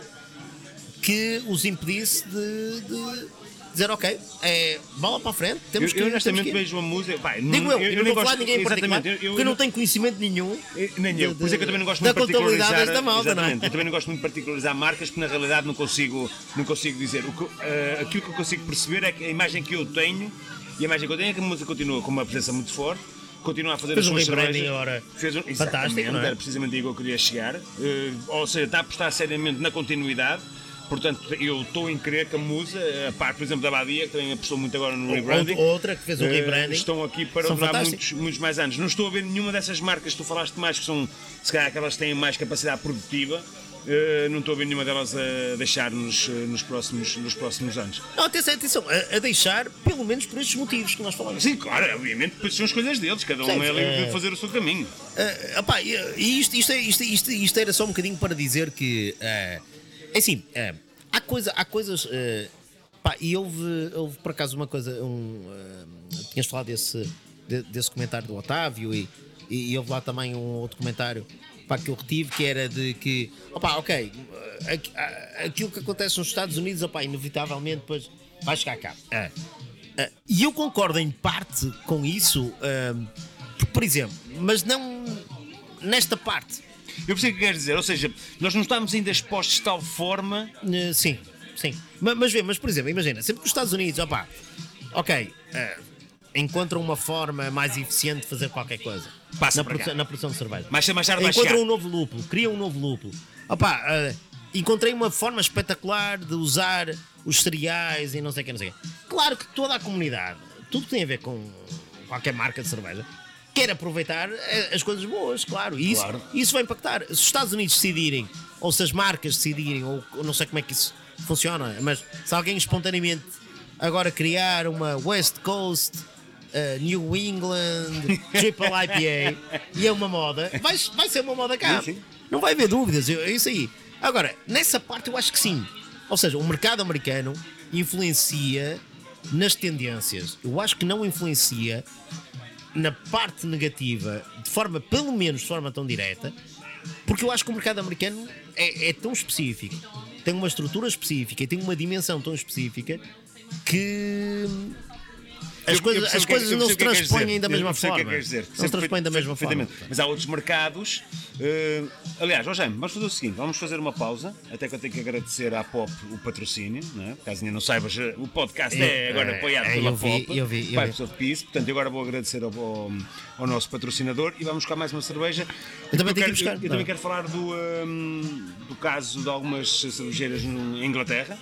que os impedisse de, de dizer ok, é bola para a frente, Eu, temos que eu temos honestamente que ir. vejo a música. Pá, não- Digo eu, eu, não nem vou falar gosto- de ninguém em particular, exatamente, eu- eu- porque eu não tenho conhecimento nenhum. Eu- Nem eu, de- por isso é que eu também não gosto da muito de contabilidade particularizar. desta malta, não é? Exatamente, eu também não gosto muito de particularizar marcas, porque na realidade não consigo, não consigo dizer. O que, eh, aquilo que eu consigo perceber é que a imagem que eu tenho, e a imagem que eu tenho é que a música continua com uma presença muito forte, continua a fazer Fez as um suas rebranding cervejas. agora Fez um, fantástico, exatamente, não é? era precisamente aí que eu queria chegar. Eh, ou seja, está a apostar seriamente na continuidade. Portanto, eu estou em crer que a Musa, a parte, por exemplo, da Badia, que também apostou muito agora no rebranding, Outra que fez o eh, rebranding. estão aqui para São durar fantásticos. muitos, muitos mais anos. Não estou a ver nenhuma dessas marcas que tu falaste mais, que são, se calhar, aquelas que têm mais capacidade produtiva. eh, não estou a ver nenhuma delas a deixar-nos eh, nos próximos, nos próximos anos. Não, atenção, atenção, a, a deixar, pelo menos por estes motivos que nós falamos. Sim, claro, obviamente, depois são escolhas deles, cada um Sim, é livre é- de fazer o seu caminho. Uh, opá, e e isto, isto, é- isto, isto, isto era só um bocadinho para dizer que uh, é assim, uh, há, coisa, há coisas uh, pá, e houve, houve por acaso uma coisa um, uh, tinhas falado desse, de- desse comentário do Otávio e, e, e houve lá também um outro comentário pá, que eu retive, que era de que opá, ok, uh, aqu- a- aquilo que acontece nos Estados Unidos opá, inevitavelmente depois vai chegar cá. Uh, uh, e eu concordo em parte com isso, uh, por exemplo, mas não nesta parte. Eu percebo o que queres dizer, ou seja, nós não estamos ainda expostos de tal forma. Uh, sim, sim. Mas, mas vê, mas por exemplo, imagina, sempre que os Estados Unidos, opá, ok, uh, encontram uma forma mais eficiente de fazer qualquer coisa Passa na, para produção, cá. na produção de cerveja. Mais cedo, mais tarde vai Encontram chegar. um novo lúpulo, criam um novo lúpulo. Opá, uh, encontrei uma forma espetacular de usar os cereais e não sei o que, não sei o quê. Claro que toda a comunidade, tudo que tem a ver com qualquer marca de cerveja, quer aproveitar eh, as coisas boas, claro. E isso, Claro. isso vai impactar. Se os Estados Unidos decidirem, ou se as marcas decidirem, ou, ou não sei como é que isso funciona, mas se alguém espontaneamente agora criar uma West Coast, uh, New England, Triple I P A, e é uma moda, vai, vai ser uma moda cá. Sim, sim. Não vai haver dúvidas, é isso aí. Agora, nessa parte eu acho que sim. Ou seja, o mercado americano influencia nas tendências. Eu acho que não influencia na parte negativa, de forma, pelo menos de forma tão direta, porque eu acho que o mercado americano é, é tão específico, tem uma estrutura específica e tem uma dimensão tão específica que as Eu- coisas, eu percebo as o que é- coisas eu não percebo se o que é que queres transpõem dizer. da Eu mesma percebo o que é que forma. queres dizer. Não se Percebo transpõem da mesma forma. perfeitamente. Mas há outros mercados. eh, aliás, ó Jaime, vamos fazer o seguinte: vamos fazer uma pausa. Até que eu tenho que agradecer à Pop o patrocínio. Não é? Caso ainda não saibas, eh, o podcast é Eu- agora é, apoiado é, pela eu vi, Pop. eu vi, eu Pipes vi. of Peace. Portanto, eu agora vou agradecer ao, ao, ao nosso patrocinador e vamos buscar mais uma cerveja. Eu também tenho que quero, ir buscar, eu, não. também quero falar do, hum, do caso de algumas cervejeiras no- em Inglaterra.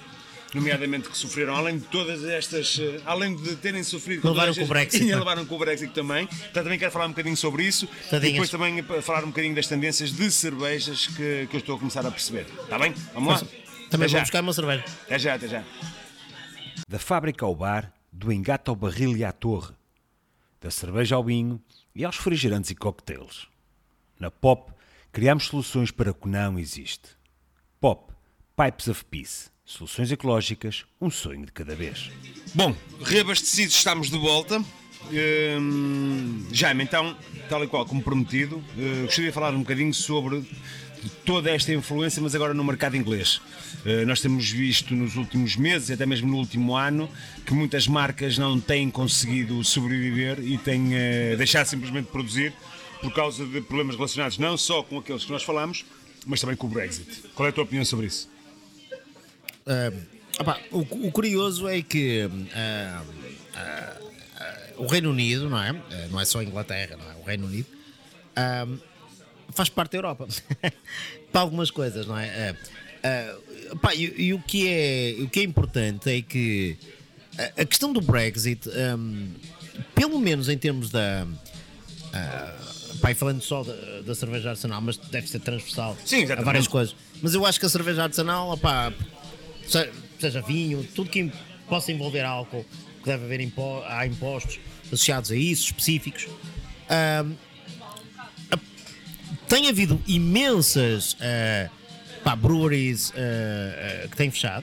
nomeadamente que sofreram, além de todas estas, uh, além de terem sofrido, levaram com o Brexit, e levaram com o Brexit também. Então também quero falar um bocadinho sobre isso. Tadinhas. E depois também falar um bocadinho das tendências de cervejas que, que eu estou a começar a perceber. Está bem? Vamos lá? Também Até vou já. buscar uma cerveja. Até já, até já. Da fábrica ao bar, do engate ao barril e à torre, da cerveja ao vinho e aos refrigerantes e cocktails. Na Pop, criamos soluções para o que não existe. Pop, Pipes of Peace. Soluções ecológicas, um sonho de cada vez. Bom, reabastecidos, estamos de volta. Hum, Jaime, então, tal e qual como prometido, uh, gostaria de falar um bocadinho sobre toda esta influência, mas agora no mercado inglês. Uh, nós temos visto nos últimos meses, até mesmo no último ano, que muitas marcas não têm conseguido sobreviver e têm uh, deixado simplesmente de produzir por causa de problemas relacionados não só com aqueles que nós falamos, mas também com o Brexit. Qual é a tua opinião sobre isso? Uh, opa, o, o curioso é que uh, uh, uh, o Reino Unido, não é? Uh, não é só a Inglaterra, não é? O Reino Unido uh, faz parte da Europa para algumas coisas, não é? Uh, uh, pá, e, e o, que é, o que é importante é que a, a questão do Brexit, um, pelo menos em termos da. Uh, Pai, falando só da, da cerveja artesanal, mas deve ser transversal. Sim, a várias coisas. Mas eu acho que a cerveja artesanal, opá, seja vinho, tudo que possa envolver álcool, que deve haver impo há impostos associados a isso, específicos. Um, a, tem havido imensas uh, pá, breweries uh, uh, que têm fechado.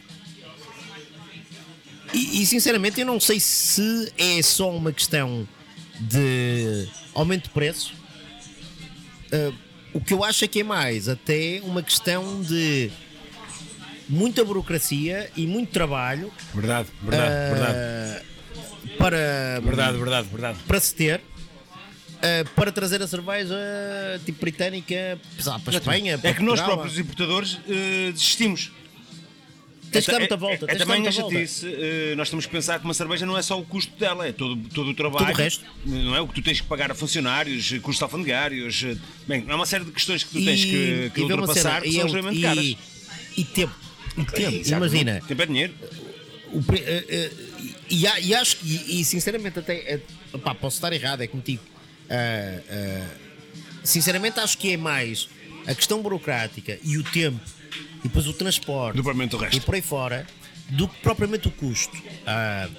E, e sinceramente eu não sei se é só uma questão de aumento de preços. Uh, o que eu acho é que é mais até uma questão de muita burocracia e muito trabalho. Verdade, verdade, uh, verdade. Para, verdade, verdade, verdade. Para se ter, uh, para trazer a cerveja tipo britânica para a Espanha. Para é que nós Portugal, próprios importadores uh, desistimos. Tens de dar muita volta. É, é, é também a chatice. Uh, nós temos que pensar que uma cerveja não é só o custo dela, é todo, todo o trabalho. Tudo o resto. Não é o que tu tens que pagar a funcionários, custos alfandegários. Bem, há uma série de questões que tu tens e, que, que ultrapassar que são extremamente caras. E, e tempo. E tempo. Exato, imagina. Tempo é dinheiro. O, uh, uh, e, e acho que, e sinceramente, até uh, pá, posso estar errado, é contigo. Uh, uh, sinceramente, acho que é mais a questão burocrática e o tempo. E depois o transporte do do resto. E por aí fora do que propriamente o custo. Ah,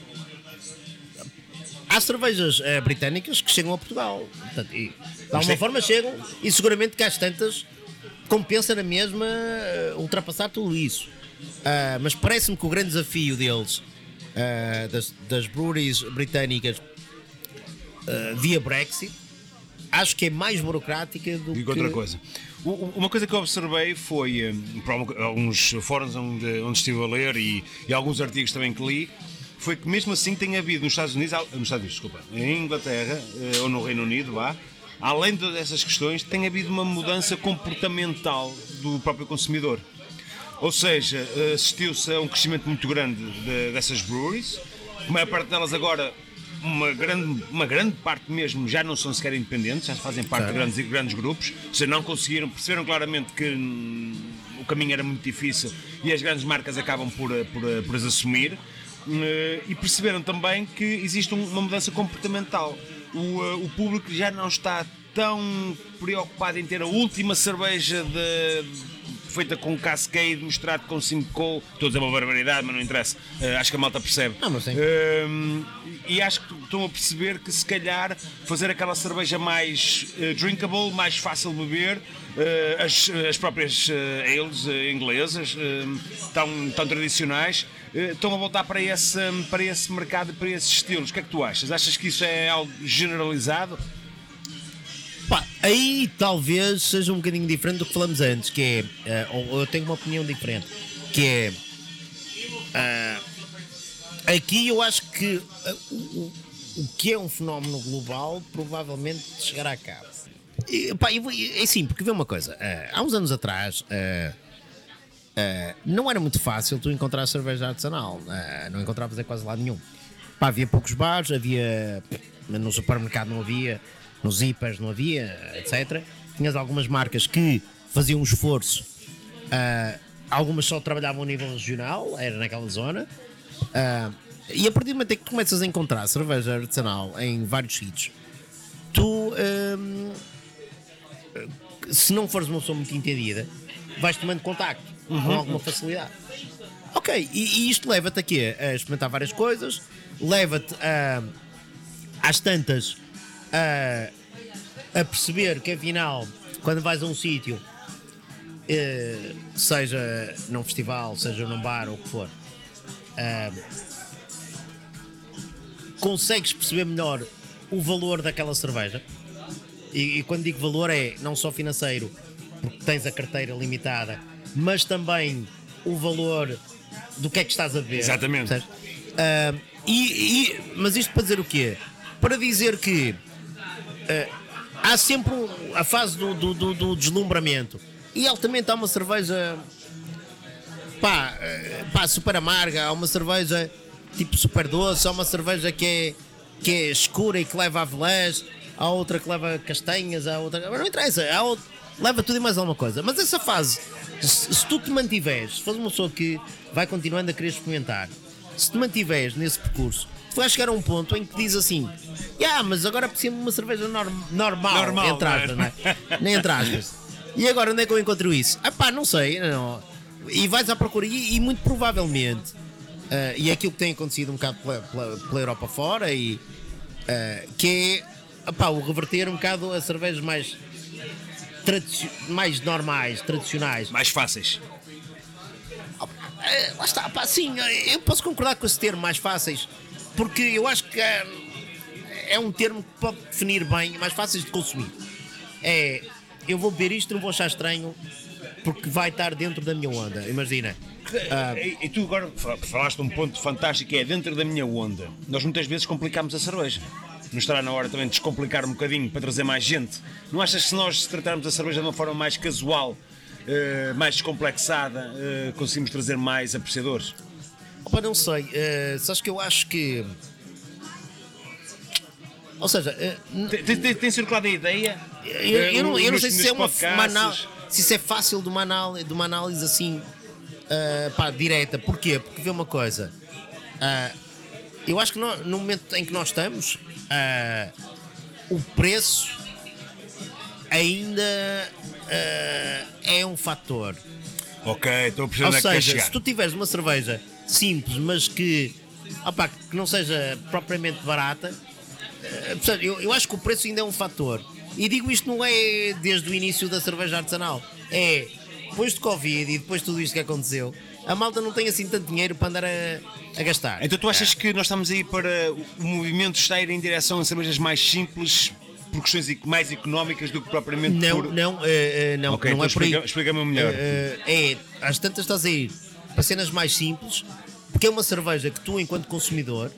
há cervejas ah, britânicas que chegam a Portugal. Portanto, e, de alguma é... forma chegam e seguramente que às tantas compensa na mesma uh, ultrapassar tudo isso. Uh, mas parece-me que o grande desafio deles, uh, das, das breweries britânicas uh, via Brexit, acho que é mais burocrática do Digo que... outra coisa. Uma coisa que eu observei foi, por alguns fóruns onde, onde estive a ler e, e alguns artigos também que li, foi que mesmo assim tem havido nos Estados Unidos, nos Estados Unidos, desculpa, em Inglaterra ou no Reino Unido, vá, além de todas essas questões, tem havido uma mudança comportamental do próprio consumidor. Ou seja, assistiu-se a um crescimento muito grande de, dessas breweries, a maior parte delas agora... Uma grande, uma grande parte mesmo já não são sequer independentes, já fazem parte claro. de grandes, grandes grupos, ou seja, não conseguiram, perceberam claramente que hum, o caminho era muito difícil e as grandes marcas acabam por, por, por as assumir, hum, e perceberam também que existe uma mudança comportamental. O, o público já não está tão preocupado em ter a última cerveja de... feita com Cascade, misturado com Simcoe, estou a dizer uma barbaridade, mas não interessa, uh, acho que a malta percebe. Não, mas sim. Uh, e acho que estão a perceber que se calhar fazer aquela cerveja mais uh, drinkable, mais fácil de beber, uh, as, as próprias uh, ales uh, inglesas, uh, tão, tão tradicionais, uh, estão a voltar para esse, para esse mercado e para esses estilos. O que é que tu achas? Achas que isso é algo generalizado? Pá, aí talvez seja um bocadinho diferente do que falamos antes, que é, uh, ou eu tenho uma opinião diferente, que é, uh, aqui eu acho que uh, o, o que é um fenómeno global provavelmente chegará a cabo. E, pá, eu, é assim, porque vê uma coisa, uh, há uns anos atrás uh, uh, não era muito fácil tu encontrar cerveja artesanal, uh, não encontravas em quase lado nenhum. Pá, havia poucos bares, havia, no supermercado não havia, nos hipers não havia, etcétera. Tinhas algumas marcas que faziam um esforço uh, algumas só trabalhavam a nível regional, era naquela zona. Uh, e a partir do momento em que começas a encontrar cerveja artesanal em vários sítios, tu, um, se não fores uma pessoa muito entendida, vais tomando contacto uhum. com alguma facilidade. Ok, e, e isto leva-te aqui a experimentar várias coisas, leva-te a, às tantas a, a perceber que afinal, quando vais a um sítio, eh, seja num festival, seja num bar ou o que for, eh, consegues perceber melhor o valor daquela cerveja. E, e quando digo valor é não só financeiro, porque tens a carteira limitada, mas também o valor do que é que estás a beber. Exatamente. Uh, e, e, mas isto para dizer o quê? Para dizer que uh, há sempre um, a fase do, do, do, do deslumbramento. E altamente há uma cerveja pá, uh, pá, super amarga, há uma cerveja tipo super doce, há uma cerveja que é, que é escura e que leva avelãs, há outra que leva castanhas, há outra. Não interessa, há outra, leva tudo e mais alguma coisa. Mas essa fase, se, se tu te mantiveres, se fores uma pessoa que vai continuando a querer experimentar, se te mantiveres nesse percurso, tu vais chegar a um ponto em que diz assim: ah, mas agora preciso de uma cerveja norm, normal, normal, entre aspas, não é? Nem entre aspas. E agora onde é que eu encontro isso? Ah pá, não sei, não. E vais à procura, e, e muito provavelmente, uh, e é aquilo que tem acontecido um bocado pela, pela, pela Europa fora, e, uh, que é epá, o reverter um bocado a cervejas mais, mais normais, tradicionais. Mais fáceis. Lá está, pá, sim, eu posso concordar com esse termo, mais fáceis, porque eu acho que é, é um termo que pode definir bem, mais fáceis de consumir. É, eu vou beber isto, não vou achar estranho, porque vai estar dentro da minha onda, imagina. Uh, e, e tu agora falaste um ponto fantástico, que é dentro da minha onda. Nós muitas vezes complicamos a cerveja. Não estará na hora também de descomplicar um bocadinho para trazer mais gente? Não achas que se nós tratarmos a cerveja de uma forma mais casual, uh, mais descomplexada, uh, conseguimos trazer mais apreciadores? Opa, não sei, uh, sabes que eu acho que... Ou seja... Uh, tem, tem, tem circulado a ideia? Eu, eu, não, eu não sei se é uma, uma análise, se isso é fácil de uma análise, de uma análise assim, uh, pá, direta. Porquê? Porque vê uma coisa... Uh, eu acho que no, no momento em que nós estamos, uh, o preço ainda uh, é um fator. Ok, estou a perceber. Ou onde é que seja, quer se tu tiveres uma cerveja simples, mas que, opa, que não seja propriamente barata, uh, eu, eu acho que o preço ainda é um fator. E digo isto não é desde o início da cerveja artesanal, é depois de Covid e depois de tudo isto que aconteceu, a malta não tem assim tanto dinheiro para andar a, a gastar. Então tu achas que nós estamos aí para o movimento está a ir em direção a cervejas mais simples por questões mais económicas do que propriamente não, por... Não, uh, não, okay, não então é por aí. Explica, explica-me melhor. Uh, é, às tantas estás a ir para cenas mais simples, porque é uma cerveja que tu, enquanto consumidor,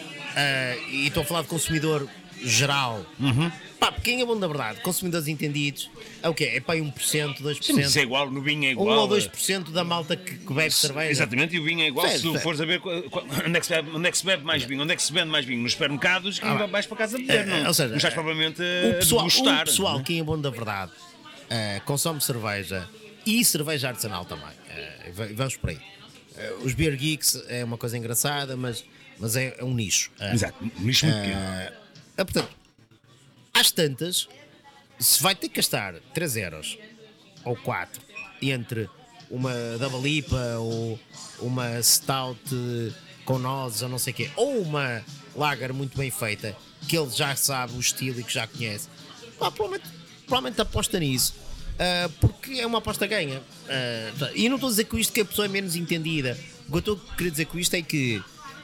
uh, e estou a falar de consumidor geral, uhum. pá, quem é bom da verdade, consumidores entendidos, é o quê? É para aí um por cento, dois por cento. Sim, isso é igual, no vinho é igual. um ou dois por cento da malta que, que bebe cerveja. Exatamente, e o vinho é igual. Certo, se tu fores a ver onde é, que se bebe, onde é que se bebe mais vinho, onde é que se vende mais vinho, nos supermercados, quem ah, vais para casa beber, não, ou seja, não estás propriamente o pessoal, a degustar. O pessoal, quem é bom da verdade, uh, consome cerveja e cerveja artesanal também. Uh, vamos por aí. Uh, os beer geeks é uma coisa engraçada, mas, mas é, é um nicho. Uh, Exato, um nicho muito pequeno. Uh, portanto, às tantas, se vai ter que gastar três euros ou quatro entre uma Double I P A ou uma Stout com nozes ou não sei o quê, ou uma Lager muito bem feita, que ele já sabe o estilo e que já conhece, pá, provavelmente, provavelmente aposta nisso, uh, porque é uma aposta ganha. Uh, e não estou a dizer com isto que a pessoa é menos entendida. O que eu estou a querer dizer com isto é que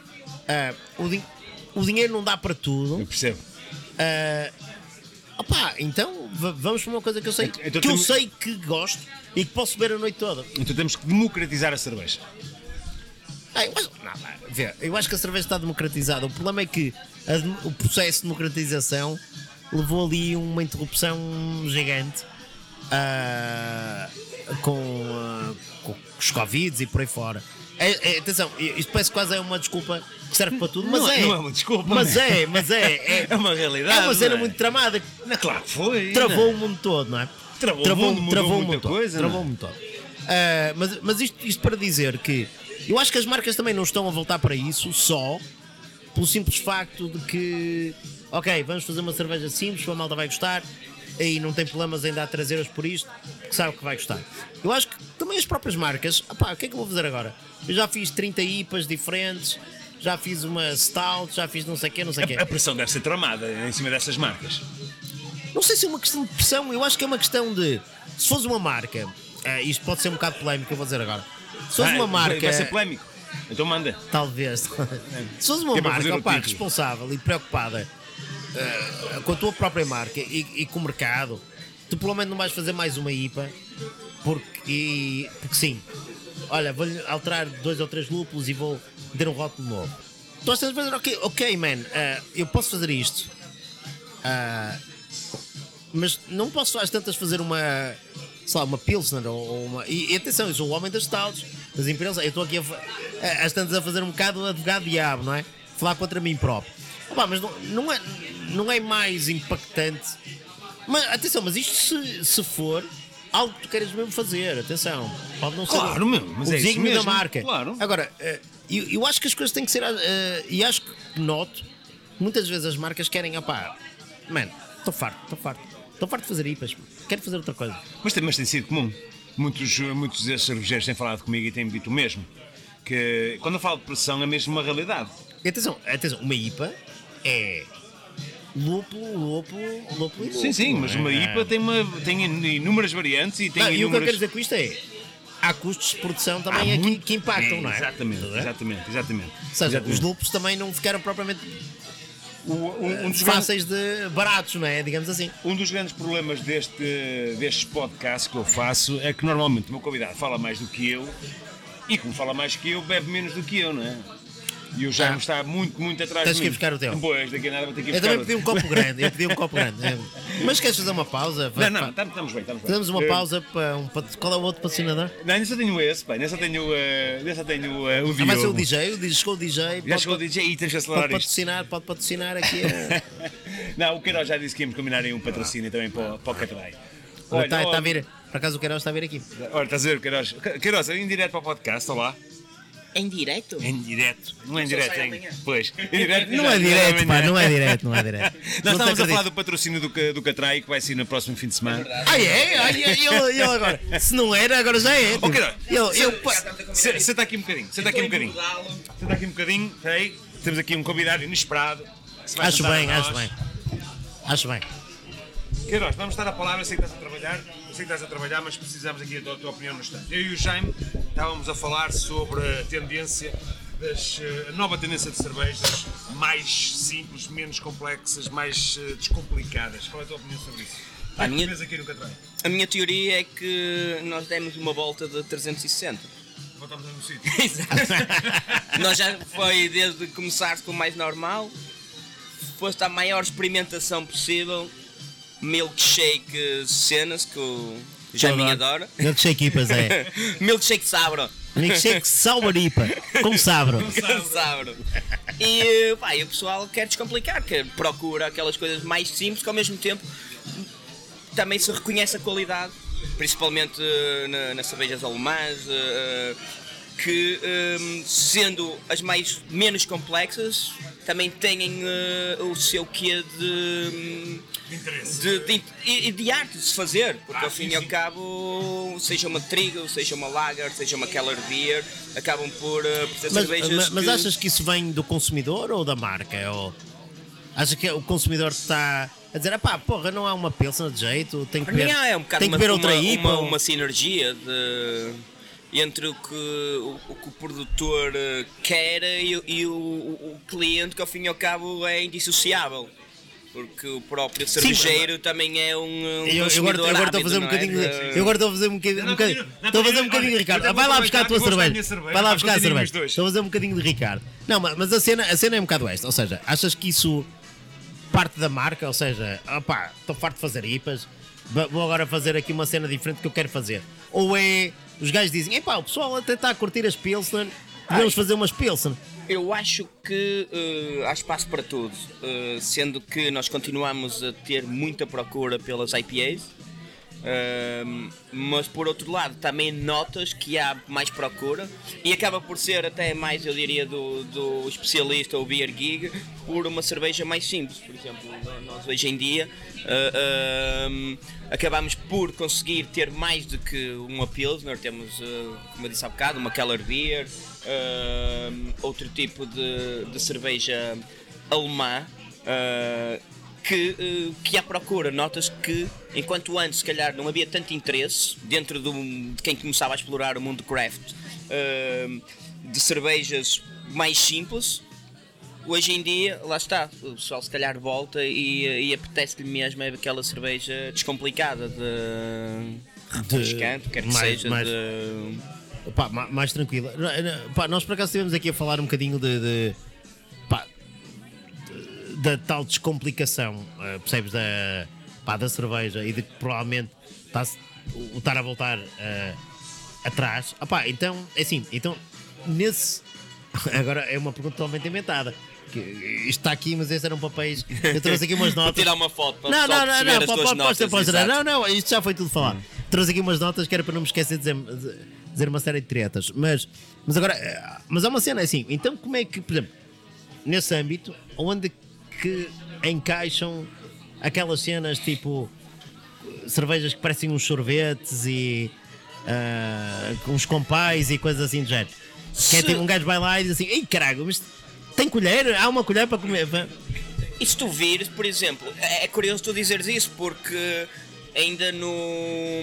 uh, o, din- o dinheiro não dá para tudo. Eu percebo. Uh, Opá, então v- vamos para uma coisa que eu sei, Então, que eu temos- sei que gosto e que posso beber a noite toda. Então temos que democratizar a cerveja. Ah, eu, acho, não, pá, vê, eu acho que a cerveja está democratizada. O problema é que a dem- o processo de democratização levou ali uma interrupção gigante, ah, com, ah, com os Covids e por aí fora. É, é, atenção, isto parece quase é uma desculpa que serve para tudo, mas Não é- é, não é uma desculpa, mas não é? é, mas é, é, É uma realidade, é uma cena não é? muito tramada. Não, claro que foi. Travou não é? o mundo todo, não é? Travou o mundo, mudou travou o muita mundo todo, coisa, travou não o é? mundo todo. Uh, mas mas isto, isto para dizer que eu acho que as marcas também não estão a voltar para isso só pelo simples facto de que, ok, vamos fazer uma cerveja simples, a malta vai gostar, aí não tem problemas em dar três euros por isto, porque sabe que vai gostar. Eu acho que também as próprias marcas, opá, o que é que eu vou fazer agora? Eu já fiz trinta I P As diferentes, já fiz uma stout, já fiz não sei o quê, não sei o quê. A pressão deve ser tramada em cima dessas marcas. Não sei se é uma questão de pressão, eu acho que é uma questão de, se fosse uma marca, uh, isto pode ser um bocado polémico, eu vou dizer agora. Se fosse ah, uma marca... Vai ser polémico. Então manda. Talvez. Se fosse uma é marca opa, responsável e preocupada uh, com a tua própria marca e, e com o mercado, tu pelo menos não vais fazer mais uma I P A porque, e, porque sim. Olha, vou-lhe alterar dois ou três lúpulos e vou ter um rótulo novo. Tu estás a dizer, ok, ok, man, uh, eu posso fazer isto, uh, mas não posso às tantas fazer uma, sei lá, uma Pilsner ou, ou uma. E, e atenção, eu sou o homem das stouts, das empresas, eu estou aqui a, às tantas a fazer um bocado o advogado-diabo, não é? Falar contra mim próprio. Opa, mas não, não, é, não é mais impactante. Mas atenção, mas isto se, se for algo que tu queres mesmo fazer, atenção, pode não ser claro, o, mesmo, mas o é isso desígnio da mesmo, marca. Claro. Agora, eu, eu acho que as coisas têm que ser. Uh, e acho que noto, muitas vezes as marcas querem, opá, mano, estou farto, estou farto, estou farto de fazer I P As, quero fazer outra coisa. Mas tem, mas tem sido comum. Muitos, muitos desses cervejeiros têm falado comigo e têm dito o mesmo. Que quando eu falo de pressão é mesmo uma realidade. E atenção, atenção, uma I P A é lúpulo, lúpulo, lúpulo e lúpulo. Sim, sim, mas uma I P A tem, uma, tem inúmeras variantes e tem não, inúmeras... E o que eu quero dizer com isto é, há custos de produção também há aqui muito... que impactam, é, não é? Exatamente, é? exatamente, exatamente. Ou seja, exatamente. os lúpulos também não ficaram propriamente o, um, um dos fáceis grandes, de baratos, não é? Digamos assim. Um dos grandes problemas deste, destes podcasts que eu faço é que normalmente o meu convidado fala mais do que eu e como fala mais que eu, bebe menos do que eu, não é? E o Jaime ah. está muito, muito atrás Tens de mim. Tens que ir buscar o teu. Pois, daqui a nada vou ter que ir eu buscar também pedi um copo grande, eu pedi um copo grande. Mas queres fazer uma pausa? Não, não, estamos bem, estamos bem. Fazemos uma pausa para um... Qual é o outro patrocinador? Não, ainda só tenho esse, pá, ainda só tenho, uh, ainda só tenho uh, o Diogo. Ah, vai ser o D J, o D J, chegou o D J. Já chegou o D J e tens que acelerar pode patrocinar, isto. Pode patrocinar aqui. Não, o Queiroz já disse que íamos combinar aí um patrocínio também para, para o Catrai. Olha, está, está a vir, por acaso o Queiroz está a vir aqui. Olha, estás a ver o Queiroz? Queiroz, em direto para o podcast, olá. Em direto? Em direto. Não é em direto, hein? Pois. Em direto, não, é direto, pá, não é direto, não é direto. Nós não estávamos a falar do patrocínio do, do Catrai que vai ser no próximo fim de semana. É ah, é? Ah, ele agora. Se não era, agora já é. Tipo, okay, eu, eu, senta aqui um bocadinho. Senta aqui um bocadinho. Senta aqui um bocadinho. Peraí. Temos aqui um convidado inesperado. Acho bem, acho bem. Acho bem. Queiroz, vamos dar a palavra. Eu sei que estás a trabalhar. Eu sei que estás a trabalhar, mas precisamos aqui da tua opinião no instante. Eu e o Jaime estávamos a falar sobre a tendência. Das, a nova tendência de cervejas mais simples, menos complexas, mais uh, descomplicadas. Qual é a tua opinião sobre isso? O que é que vês aqui no Catrai? A minha teoria é que nós demos uma volta de trezentos e sessenta. Voltamos no sítio. Exato. Nós já foi desde começar com o mais normal, foste à maior experimentação possível, milkshake cenas que o Jaime adora. Milkshake I P As é. Milkshake sabro. Milkshake saboripa, com sabro. Com sabro. E, pá, e o pessoal quer descomplicar, que procura aquelas coisas mais simples que ao mesmo tempo também se reconhece a qualidade, principalmente uh, na, nas cervejas alemãs, uh, que um, sendo as mais menos complexas também têm uh, o seu quê de... De, de, de, de arte de se fazer, porque ah, ao fim sim, e ao sim. cabo, seja uma trigo, seja uma lager, seja uma Keller Beer, acabam por, uh, por ter mas, cervejas. Mas, mas que... achas que isso vem do consumidor ou da marca? Ou... Achas que o consumidor está a dizer, pá, porra, não há uma pilsner de jeito, tem que ver, não, é um tem uma, que ver outra uma, I P A? Uma, uma sinergia de, entre o que o, o, que o produtor quer e, e o, o cliente, que ao fim e ao cabo é indissociável. Porque o próprio cervejeiro sim, também é um, um eu, eu agora, agora estou a fazer um bocadinho é? de, eu agora estou a fazer um bocadinho, um bocadinho estou a fazer um bocadinho de Ricardo. Vai lá buscar a tua cerveja. Vai lá buscar a cerveja. Estou a fazer um bocadinho de Ricardo. Não, mas a cena, a cena é um bocado esta, ou seja, achas que isso parte da marca, ou seja, opá, estou farto de fazer I P As, vou agora fazer aqui uma cena diferente que eu quero fazer. Ou é, os gajos dizem, epá, o pessoal até está a curtir as Pilsner, devemos fazer umas Pilsner. Eu acho que uh, há espaço para tudo, uh, sendo que nós continuamos a ter muita procura pelas I P As, Uh, mas por outro lado também notas que há mais procura e acaba por ser até mais, eu diria, do, do especialista ou beer geek por uma cerveja mais simples. Por exemplo, nós hoje em dia uh, uh, acabamos por conseguir ter mais do que uma Pilsner. Temos, uh, como eu disse há bocado, uma Keller Beer, uh, outro tipo de, de cerveja alemã, uh, que, uh, que há procura. Notas que, enquanto antes se calhar não havia tanto interesse dentro do, de quem começava a explorar o mundo do craft, uh, de cervejas mais simples, hoje em dia, lá está, o pessoal se calhar volta e, e apetece-lhe mesmo aquela cerveja descomplicada, de refrescante, quer que mais, seja, mais, de... pá, mais, mais tranquila. Pá, nós por acaso estivemos aqui a falar um bocadinho de, de, pá, de da tal descomplicação, uh, percebes, da, pá, da cerveja e de que provavelmente está o estar a voltar uh, atrás. Ah, pá, então, é assim, então, nesse... Agora é uma pergunta totalmente inventada. Que isto está aqui, mas esses eram papéis. Eu trouxe aqui umas notas. Vou tirar uma foto para não, não, não, não, não, as pode, tuas pode, notas. pode, pode, não, não, isto já foi tudo falado. Hum. Trouxe aqui umas notas que era para não me esquecer de dizer, de dizer uma série de tretas. Mas, mas agora, mas há uma cena assim. Então, como é que, por exemplo, nesse âmbito, onde que encaixam aquelas cenas tipo cervejas que parecem uns sorvetes e uh, uns compais e coisas assim do género? Que é tipo um gajo vai lá e diz assim: ei caralho, mas tem colher? Há uma colher para comer? E se tu vires, por exemplo, é curioso tu dizeres isso porque ainda no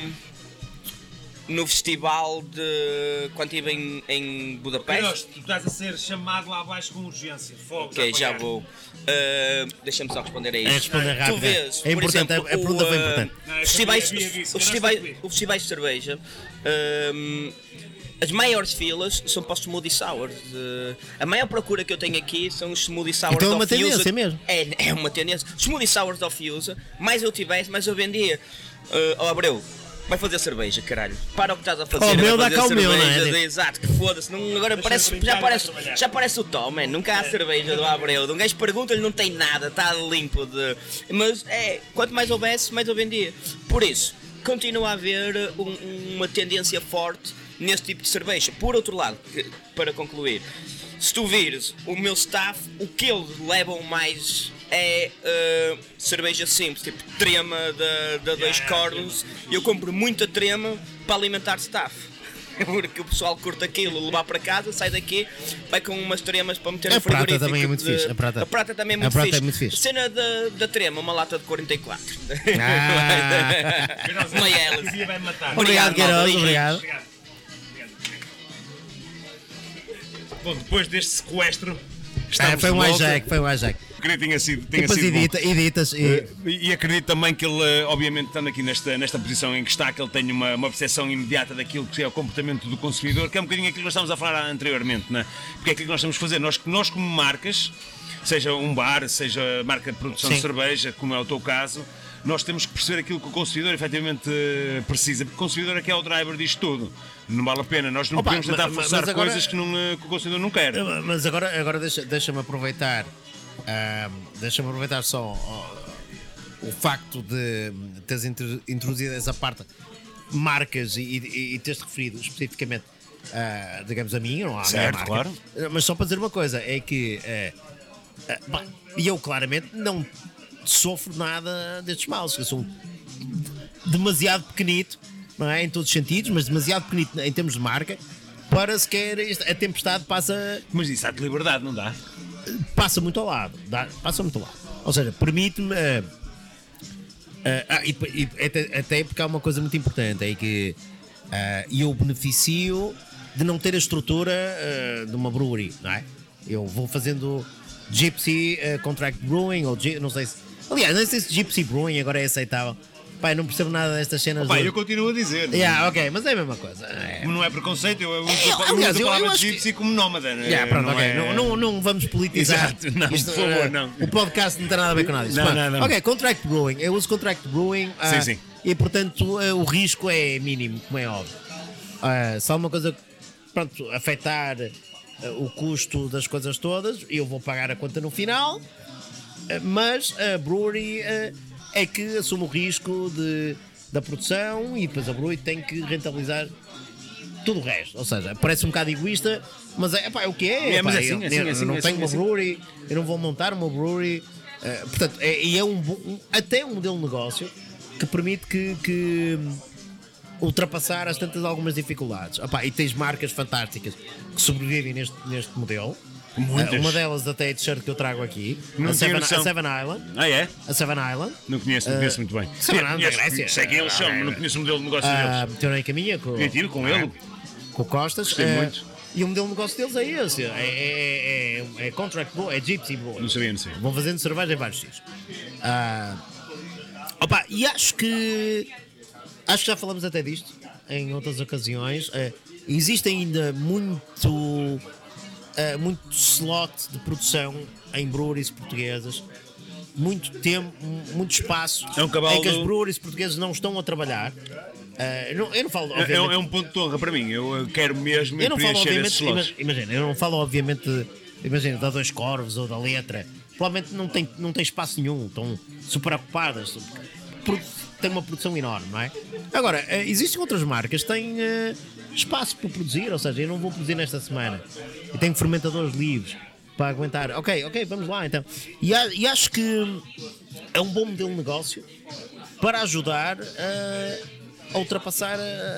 no festival de quando estive em, em Budapeste. Tu estás a ser chamado lá abaixo com urgência. Fogo, ok, já vou. Uh, Deixa-me só responder a isso. É responder rápido. Tu vês, é importante, exemplo, a pergunta o, foi importante. Não, os festivais, os, os, festivais, os festivais de cerveja. Um, As maiores filas são para os smoothie sours. Uh, a maior procura que eu tenho aqui são os smoothie sours então é uma of tendência Fusa. mesmo. É, é uma tendência. Smoothie sours of Fusa, mais eu tivesse, mais eu vendia. Uh, oh Abreu, vai fazer cerveja, caralho. Para o que estás a fazer. Oh, Abreu vai dá fazer cá o meu, não é? de, exato, que foda-se. Não, agora parece, já, parece, já parece o Tom, man. Nunca há cerveja do Abreu. Um gajo pergunta-lhe, não tem nada, está limpo. De... Mas é, quanto mais houvesse, mais eu vendia. Por isso, continua a haver um, uma tendência forte nesse tipo de cerveja. Por outro lado, para concluir, se tu vires o meu staff, o que eles levam mais é uh, cerveja simples, tipo trema da, da dois cornos. Eu compro muita trema para alimentar staff. Porque o pessoal curta aquilo, levar para casa, sai daqui, vai com umas tremas para meter a no frigorífico. A prata também é muito de... fixe. A prata, a prata também é muito, a prata fixe. É muito fixe. A cena da, da trema, uma lata de quarenta e quatro. Ah. Uma elas. Obrigado, Queiroz, obrigado. Bom, depois deste sequestro, ah, foi um hijack, foi um hijack. Queria tenha sido, tenha depois sido edita, editas e... Uh, e acredito também que ele, obviamente, estando aqui nesta, nesta posição em que está, que ele tem uma, uma percepção imediata daquilo que é o comportamento do consumidor, que é um bocadinho aquilo que nós estávamos a falar anteriormente, né? Porque é aquilo que nós temos que fazer. Nós, nós como marcas, seja um bar, seja marca de produção Sim. de cerveja, como é o teu caso, nós temos que perceber aquilo que o consumidor efetivamente precisa, porque o consumidor é que é o driver disto tudo. Não vale a pena, nós não Opa, podemos tentar mas, forçar mas agora, coisas que, não, que o consumidor não quer. Mas agora, agora deixa, deixa-me aproveitar, uh, deixa-me aproveitar só uh, o facto de teres introduzido essa parte, marcas e, e, e teres referido especificamente, uh, digamos, a minha, não há certo, a minha marca. Claro. Mas só para dizer uma coisa, é que uh, uh, bom, eu claramente não sofro nada destes males, eu sou demasiado pequenito, não é, em todos os sentidos, mas demasiado pequenito em termos de marca para sequer a tempestade passa. Mas isso há-te liberdade, não dá? Passa muito ao lado, dá, passa muito ao lado. Ou seja, permite-me. Uh, uh, ah, e, e, até, até porque há uma coisa muito importante, é que uh, eu beneficio de não ter a estrutura uh, de uma brewery, não é? Eu vou fazendo Gypsy uh, Contract Brewing, ou não sei se. Aliás, não sei se Gypsy Brewing agora é aceitável. Pai, não percebo nada destas cenas. Pai, do... eu continuo a dizer. Yeah, ok, mas é a mesma coisa. É. Não é preconceito, eu uso é, a palavra eu, eu Gypsy que... como nómada. Yeah, pronto, não, okay. é... não, não, não vamos politizar. Exato, não, Isto, por favor, não. O podcast não tem nada a ver com nada disso. Não, não, não. Ok, Contract Brewing. Eu uso Contract Brewing. Sim, uh, sim. E portanto uh, o risco é mínimo, como é óbvio. Uh, só uma coisa, pronto, afetar uh, o custo das coisas todas, eu vou pagar a conta no final, uh, mas a brewery uh, é que assume o risco de da produção e depois a brewery tem que rentabilizar tudo o resto. Ou seja, parece um bocado egoísta, mas é, epá, é o que é. É, Epá, mas é assim, eu, é assim, eu é assim, não é tenho assim, uma é assim. brewery, eu não vou montar uma brewery. Uh, portanto, é, e é um, bo- um- até um modelo de negócio que permite que, que ultrapassar as tantas algumas dificuldades. Epá, e tens marcas fantásticas que sobrevivem neste, neste modelo. Muitas. Uh, uma delas até é a t-shirt que eu trago aqui, Não a tinha Seven, noção. a Seven Island. Ah, é? A Seven Island. Não conheço, não conheço muito bem. Seven Island da Conheço- Grécia. Sei quem eles são, mas não conheço o modelo de negócio Uh, deles. Tornei caminha com, Eu tive com ele. com o Costas. Gostei Uh, muito. E o modelo de negócio deles é esse: é, é, é, é contract brew, é gypsy brew. Não sabia, não sabia. Vão fazendo cerveja em vários sítios. Ah, opa, e acho que acho que já falamos até disto em outras ocasiões. Ah, existe ainda muito ah, muito slot de produção em breweries portuguesas, muito tempo, muito espaço É um cavalo em que as do- breweries portuguesas não estão a trabalhar. Ah, eu, não, eu não falo, É, obviamente, é um ponto de honra para mim. Eu eh, quero mesmo eu não falo, preencher esses obviamente, slots. ima- imagina, eu não falo, obviamente, imagina, da Dois Corvos ou da Letra. Provavelmente não tem, não tem espaço nenhum, estão super ocupadas. Pro- Tem uma produção enorme, não é? Agora, eh, existem outras marcas que têm eh, espaço para produzir, ou seja, eu não vou produzir nesta semana. E tenho fermentadores livres para aguentar. Ok, ok, vamos lá então. E, a- e acho que é um bom modelo de negócio para ajudar a a ultrapassar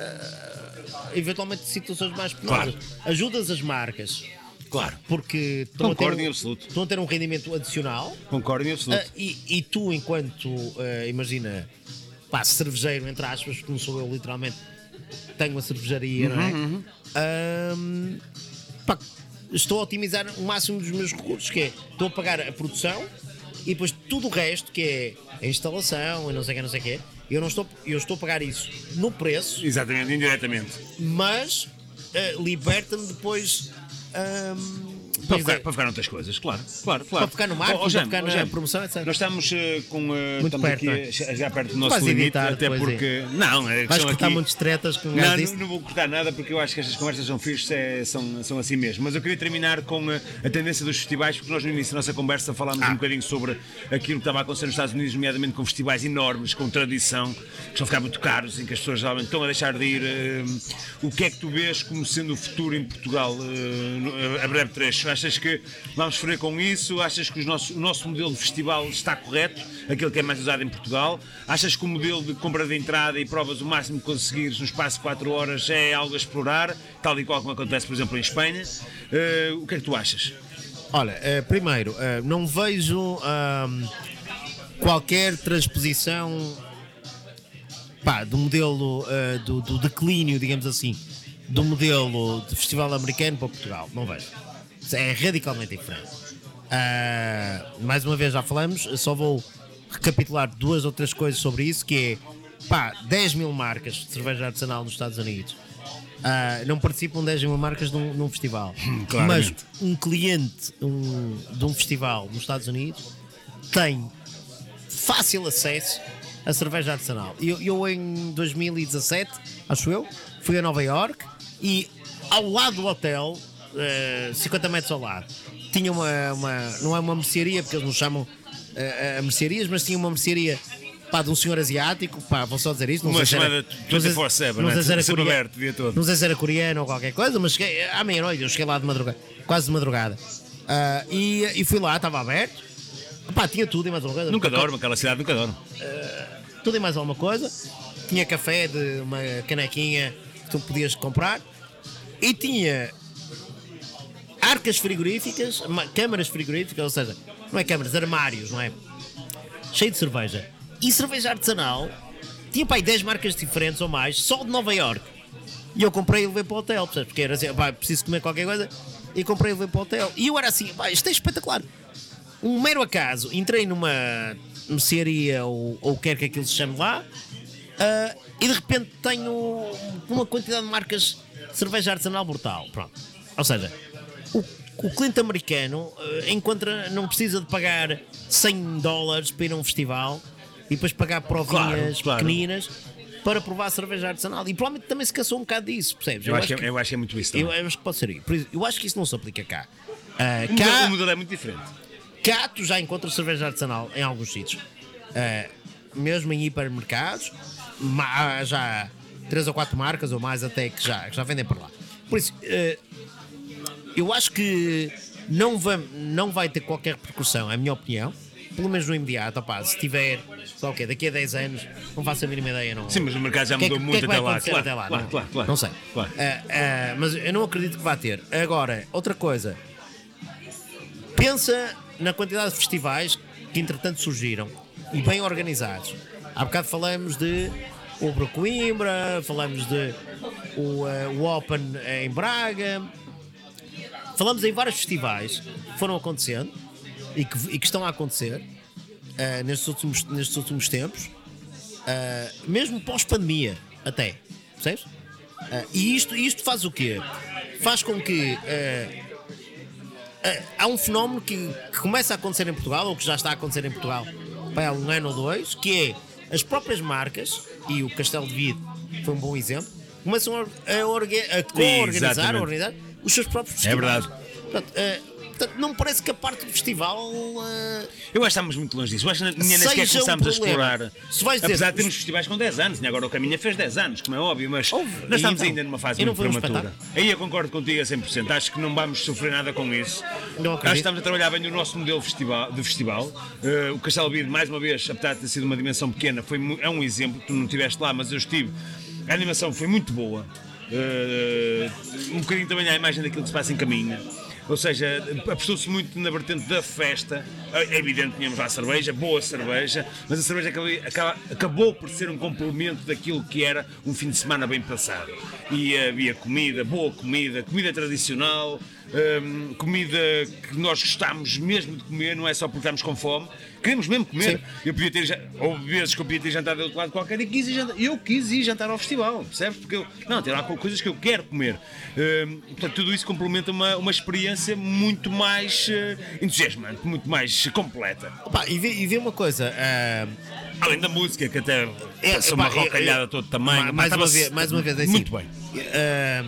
uh, eventualmente situações mais penosas. Ajudas as marcas, Claro. porque estão a, ter Concordo em um, absoluto. estão a ter um rendimento adicional. Concordo em absoluto. Uh, e, e tu, enquanto, uh, imagina, pá, cervejeiro, entre aspas, porque não sou eu literalmente, tenho uma cervejaria, não é? Um, pá, estou a otimizar o máximo dos meus recursos, que é, estou a pagar a produção e depois tudo o resto, que é a instalação e não sei o que, não sei o que, eu, não estou, eu estou a pagar isso no preço, Exatamente, indiretamente. mas uh, liberta-me depois um, Para quer focar, dizer, para focar noutras coisas, claro. claro, claro. Para focar no marketing, Ó, ó, Jaime, para focar ó, na Jaime, promoção, etcétera. Nós estamos eh, com. eh, Muito estamos perto, aqui não eh, é? já perto do nosso Vais limite, editar até depois, porque. Não, é vais questão cortar aqui. muitas tretas com um Não, gajo não, disso. não vou cortar nada porque eu acho que estas conversas são fixas, é, são, são assim mesmo. Mas eu queria terminar com a, a tendência dos festivais, porque nós no início da nossa conversa falámos Ah. um bocadinho sobre aquilo que estava a acontecer nos Estados Unidos, nomeadamente com festivais enormes, com tradição, que estão a ficar muito caros, em que as pessoas realmente estão a deixar de ir. eh, o que é que tu vês como sendo o futuro em Portugal eh, no- a breve trecho? Achas que vamos sofrer com isso? Achas que os nossos- o nosso modelo de festival está correto? Aquele que é mais usado em Portugal? Achas que o modelo de compra de entrada e provas o máximo que conseguires no espaço de quatro horas é algo a explorar, tal e qual como acontece, por exemplo, em Espanha? Eh, o que é que tu achas? Olha, eh, primeiro, eh, não vejo ahm, qualquer transposição pá, do modelo eh, do, do declínio, digamos assim, do modelo de festival americano para Portugal. Não vejo. Isso é radicalmente diferente. Ah, mais uma vez já falamos, só vou recapitular duas ou três coisas sobre isso, que é pá, dez mil marcas de cerveja artesanal nos Estados Unidos. Ah, não participam dez mil marcas num, num festival. Mas claramente. um cliente um- de um festival nos Estados Unidos tem fácil acesso a cerveja artesanal. Eu, eu em dois mil e dezassete, acho eu, fui a Nova York e ao lado do hotel, eh, cinquenta metros ao lado, tinha uma, uma- não é uma mercearia, porque eles não chamam eh, a mercearias, mas tinha uma mercearia pá, de um senhor asiático, pá, vou só dizer isto, não Uma sei se era- chamada não sei- vinte e quatro sete, não sei se era sempre coreano- aberto o dia todo. não sei se era coreano ou qualquer coisa, mas cheguei, à meia-noite, eu cheguei lá de madrugada, quase de madrugada. Ah, e, e fui lá, estava aberto. Pá, tinha tudo e mais alguma coisa. Nunca dorme, aquela cidade nunca dorme. Tudo e mais alguma coisa. Tinha café de uma canequinha que tu podias comprar. E tinha arcas frigoríficas, ma- câmaras frigoríficas, ou seja, não é câmaras, armários, não é? Cheio de cerveja. E cerveja artesanal, tinha pá, aí dez marcas diferentes ou mais, só de Nova York. E eu comprei e levei para o hotel, percebes? Porque era assim, pá, preciso comer qualquer coisa. E comprei e levei para o hotel. E eu era assim, pá, isto é espetacular. Um mero acaso, entrei numa mercearia ou, ou quer que aquilo se chame lá, ah, e de repente tenho uma quantidade de marcas de cerveja artesanal brutal. Pronto. Ou seja, o, o cliente americano ah, encontra, não precisa de pagar cem dólares para ir a um festival e depois pagar provinhas Claro, claro. pequeninas para provar cerveja artesanal. E provavelmente também se cansou um bocado disso, percebes? Eu, acho, que, é- eu acho que é muito isso também. eu, eu acho que pode ser isso. Por isso, eu acho que isso não se aplica cá. Ah, O modelo, cá o modelo é muito diferente. Cá tu já encontras cerveja artesanal em alguns sítios. Uh, mesmo em hipermercados, há já três ou quatro marcas ou mais até que já, que já vendem por lá. Por isso, uh, eu acho que não vai, não vai ter qualquer repercussão, é a minha opinião, pelo menos no imediato. Opá, se tiver, só o quê, daqui a dez anos, não faço a mínima ideia. Não, Sim, mas o mercado já que é mudou que- muito que é que vai até lá. acontecer Claro, até lá? claro, não, claro, claro. não sei. Claro. Ah, ah, mas eu não acredito que vá ter. Agora, outra coisa, pensa na quantidade de festivais que entretanto surgiram e bem organizados. Há bocado falamos de o Bro Coimbra, falamos de o, eh, o Open em Braga, falamos em vários festivais que foram acontecendo e que, e que estão a acontecer eh, nestes, últimos, nestes últimos tempos, eh, mesmo pós-pandemia, até, percebes? Eh, e isto, isto faz o quê? Faz com que eh, eh, há um fenómeno que, que começa a acontecer em Portugal, ou que já está a acontecer em Portugal há um ano ou dois, que é as próprias marcas, e o Castelo de Vide foi um bom exemplo, começam a, a, orga, a co-organizar, Exatamente. a organizar os seus próprios É festivais. verdade. Portanto, eh, portanto, não me parece que a parte do festival eh, Eu acho que estamos muito longe disso. Eu acho que nem nem Seja sequer um começámos a problema. explorar. Se vais dizer- Apesar de termos festivais com dez anos, e agora o Caminha fez dez anos, como é óbvio, mas Houve. nós estamos E então? ainda numa fase E não muito foi um prematura. Aí eu concordo contigo a cem por cento. Acho que não vamos sofrer nada com isso. Não Acho que acredito. estamos a trabalhar bem no nosso modelo festival, de festival. Eh, o Castelo Vide, mais uma vez, apesar de ter sido uma dimensão pequena, foi, mu- é um exemplo. Tu não estiveste lá, mas eu estive. A animação foi muito boa. Eh, um bocadinho também à imagem daquilo que se passa em Caminha. Ou seja, apostou-se muito na vertente da festa. É evidente que tínhamos lá cerveja, boa cerveja, mas a cerveja acabou, acaba- acabou por ser um complemento daquilo que era um fim de semana bem passado. E havia comida, boa comida, comida tradicional, hum, comida que nós gostamos mesmo de comer, não é só porque estamos com fome. Queremos mesmo comer. Sim. Eu podia ter, ja- houve vezes que eu podia ter jantado de outro lado qualquer e quis ir jantar. Eu quis ir jantar ao festival, percebes? Porque eu, não, tem lá coisas que eu quero comer. Hum, portanto, tudo isso complementa uma, uma experiência muito mais eh, entusiasmante, muito mais completa. Opa, e, vê, e vê uma coisa, ah, Além da música, que até É, passou epá, uma rocalhada é, é, todo tamanho. ma- Pá, mais, uma estava-se vez, mais uma vez, é assim, muito bem. ah,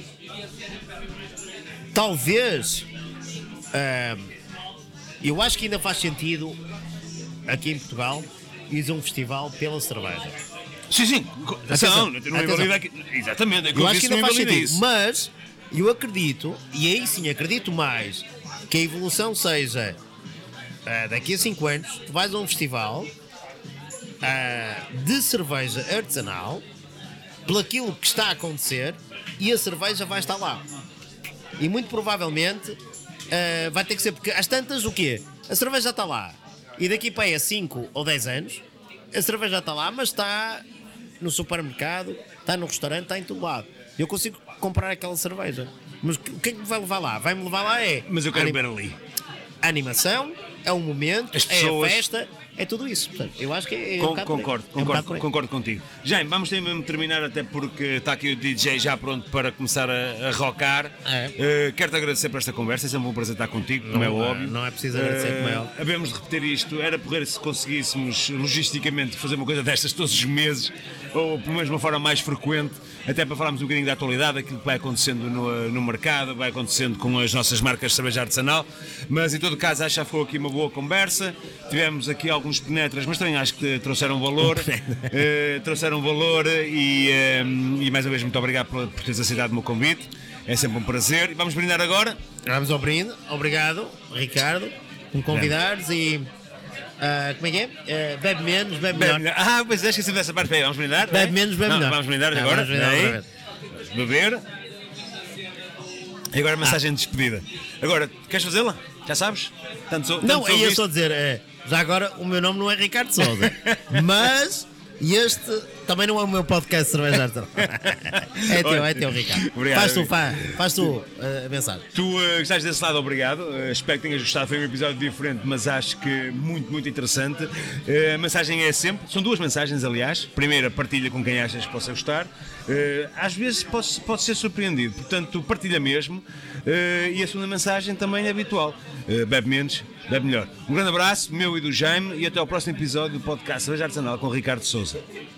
talvez ah, eu acho que ainda faz sentido aqui em Portugal ir a um festival pela cerveja. Sim, sim. Atenção, não, não atenção. invalida aqui. Exatamente, é que Eu eu acho que disse, ainda não faz invalida sentido, isso. mas eu acredito, e aí sim acredito mais, que a evolução seja ah, daqui a cinco anos tu vais a um festival ah, de cerveja artesanal, pelo aquilo que está a acontecer, e a cerveja vai estar lá. E muito provavelmente ah, vai ter que ser, porque às tantas o quê? A cerveja está lá, e daqui para aí a cinco ou dez anos a cerveja está lá, mas está no supermercado, está no restaurante, está em todo lado. Eu consigo comprar aquela cerveja. Mas o que é que me vai levar lá? Vai-me levar lá é Mas eu quero anim- ver ali. a animação, é um momento, As é a pessoas. festa, é tudo isso. Portanto, eu acho que é, é um Con- bocado por aí. concordo, É um bocado concordo, por aí. concordo contigo. Jaime, vamos ter mesmo de terminar, até porque está aqui o D J já pronto para começar a, a rocar. É. Eh, Quero-te agradecer por esta conversa, é sempre um prazer estar contigo, como é Não, óbvio. não é preciso agradecer, como é óbvio. Havemos de repetir isto, era porrer se conseguíssemos logisticamente fazer uma coisa destas todos os meses, ou pelo menos de uma forma mais frequente, até para falarmos um bocadinho da atualidade, aquilo que vai acontecendo no, no mercado, vai acontecendo com as nossas marcas de cerveja artesanal. Mas em todo caso, acho que já ficou aqui uma boa conversa. Tivemos aqui alguns penetras, mas também acho que trouxeram valor. eh, trouxeram valor e, eh, e mais uma vez muito obrigado por, por teres aceitado o meu convite. É sempre um prazer. E vamos brindar agora. Vamos ao brinde. Obrigado, Ricardo, por me convidares e. ah, como é que é? Ah, bebe menos, bebe melhor. Bebe- Ah, pois é, esqueci dessa parte. Peraí, vamos brindar? Bebe Não, menos, bebe não, melhor. Vamos brindar Não, agora. vamos brindar Peraí. outra vez. Beber. E agora a mensagem de despedida. Agora, queres fazê-la? Já sabes? Tanto sou, Não, tanto eu sou ia visto. só dizer, é, já agora o meu nome não é Ricardo Souza, mas este também não é o meu podcast de cerveja artesanal. É teu, é teu, Ricardo. Obrigado, Faz tu, amigo. faz, faz tu ah, a mensagem. Tu uh, estás desse lado, obrigado. Uh, espero que tenhas gostado. Foi um episódio diferente, mas acho que muito, muito interessante. Uh, a mensagem é sempre: são duas mensagens, aliás. Primeira, partilha com quem achas que possa gostar. Uh, às vezes pode, pode ser surpreendido, portanto, partilha mesmo. Uh, e a segunda mensagem também é habitual: uh, bebe menos, bebe melhor. Um grande abraço, meu e do Jaime, e até ao próximo episódio do podcast Cerveja Artesanal com Ricardo Souza.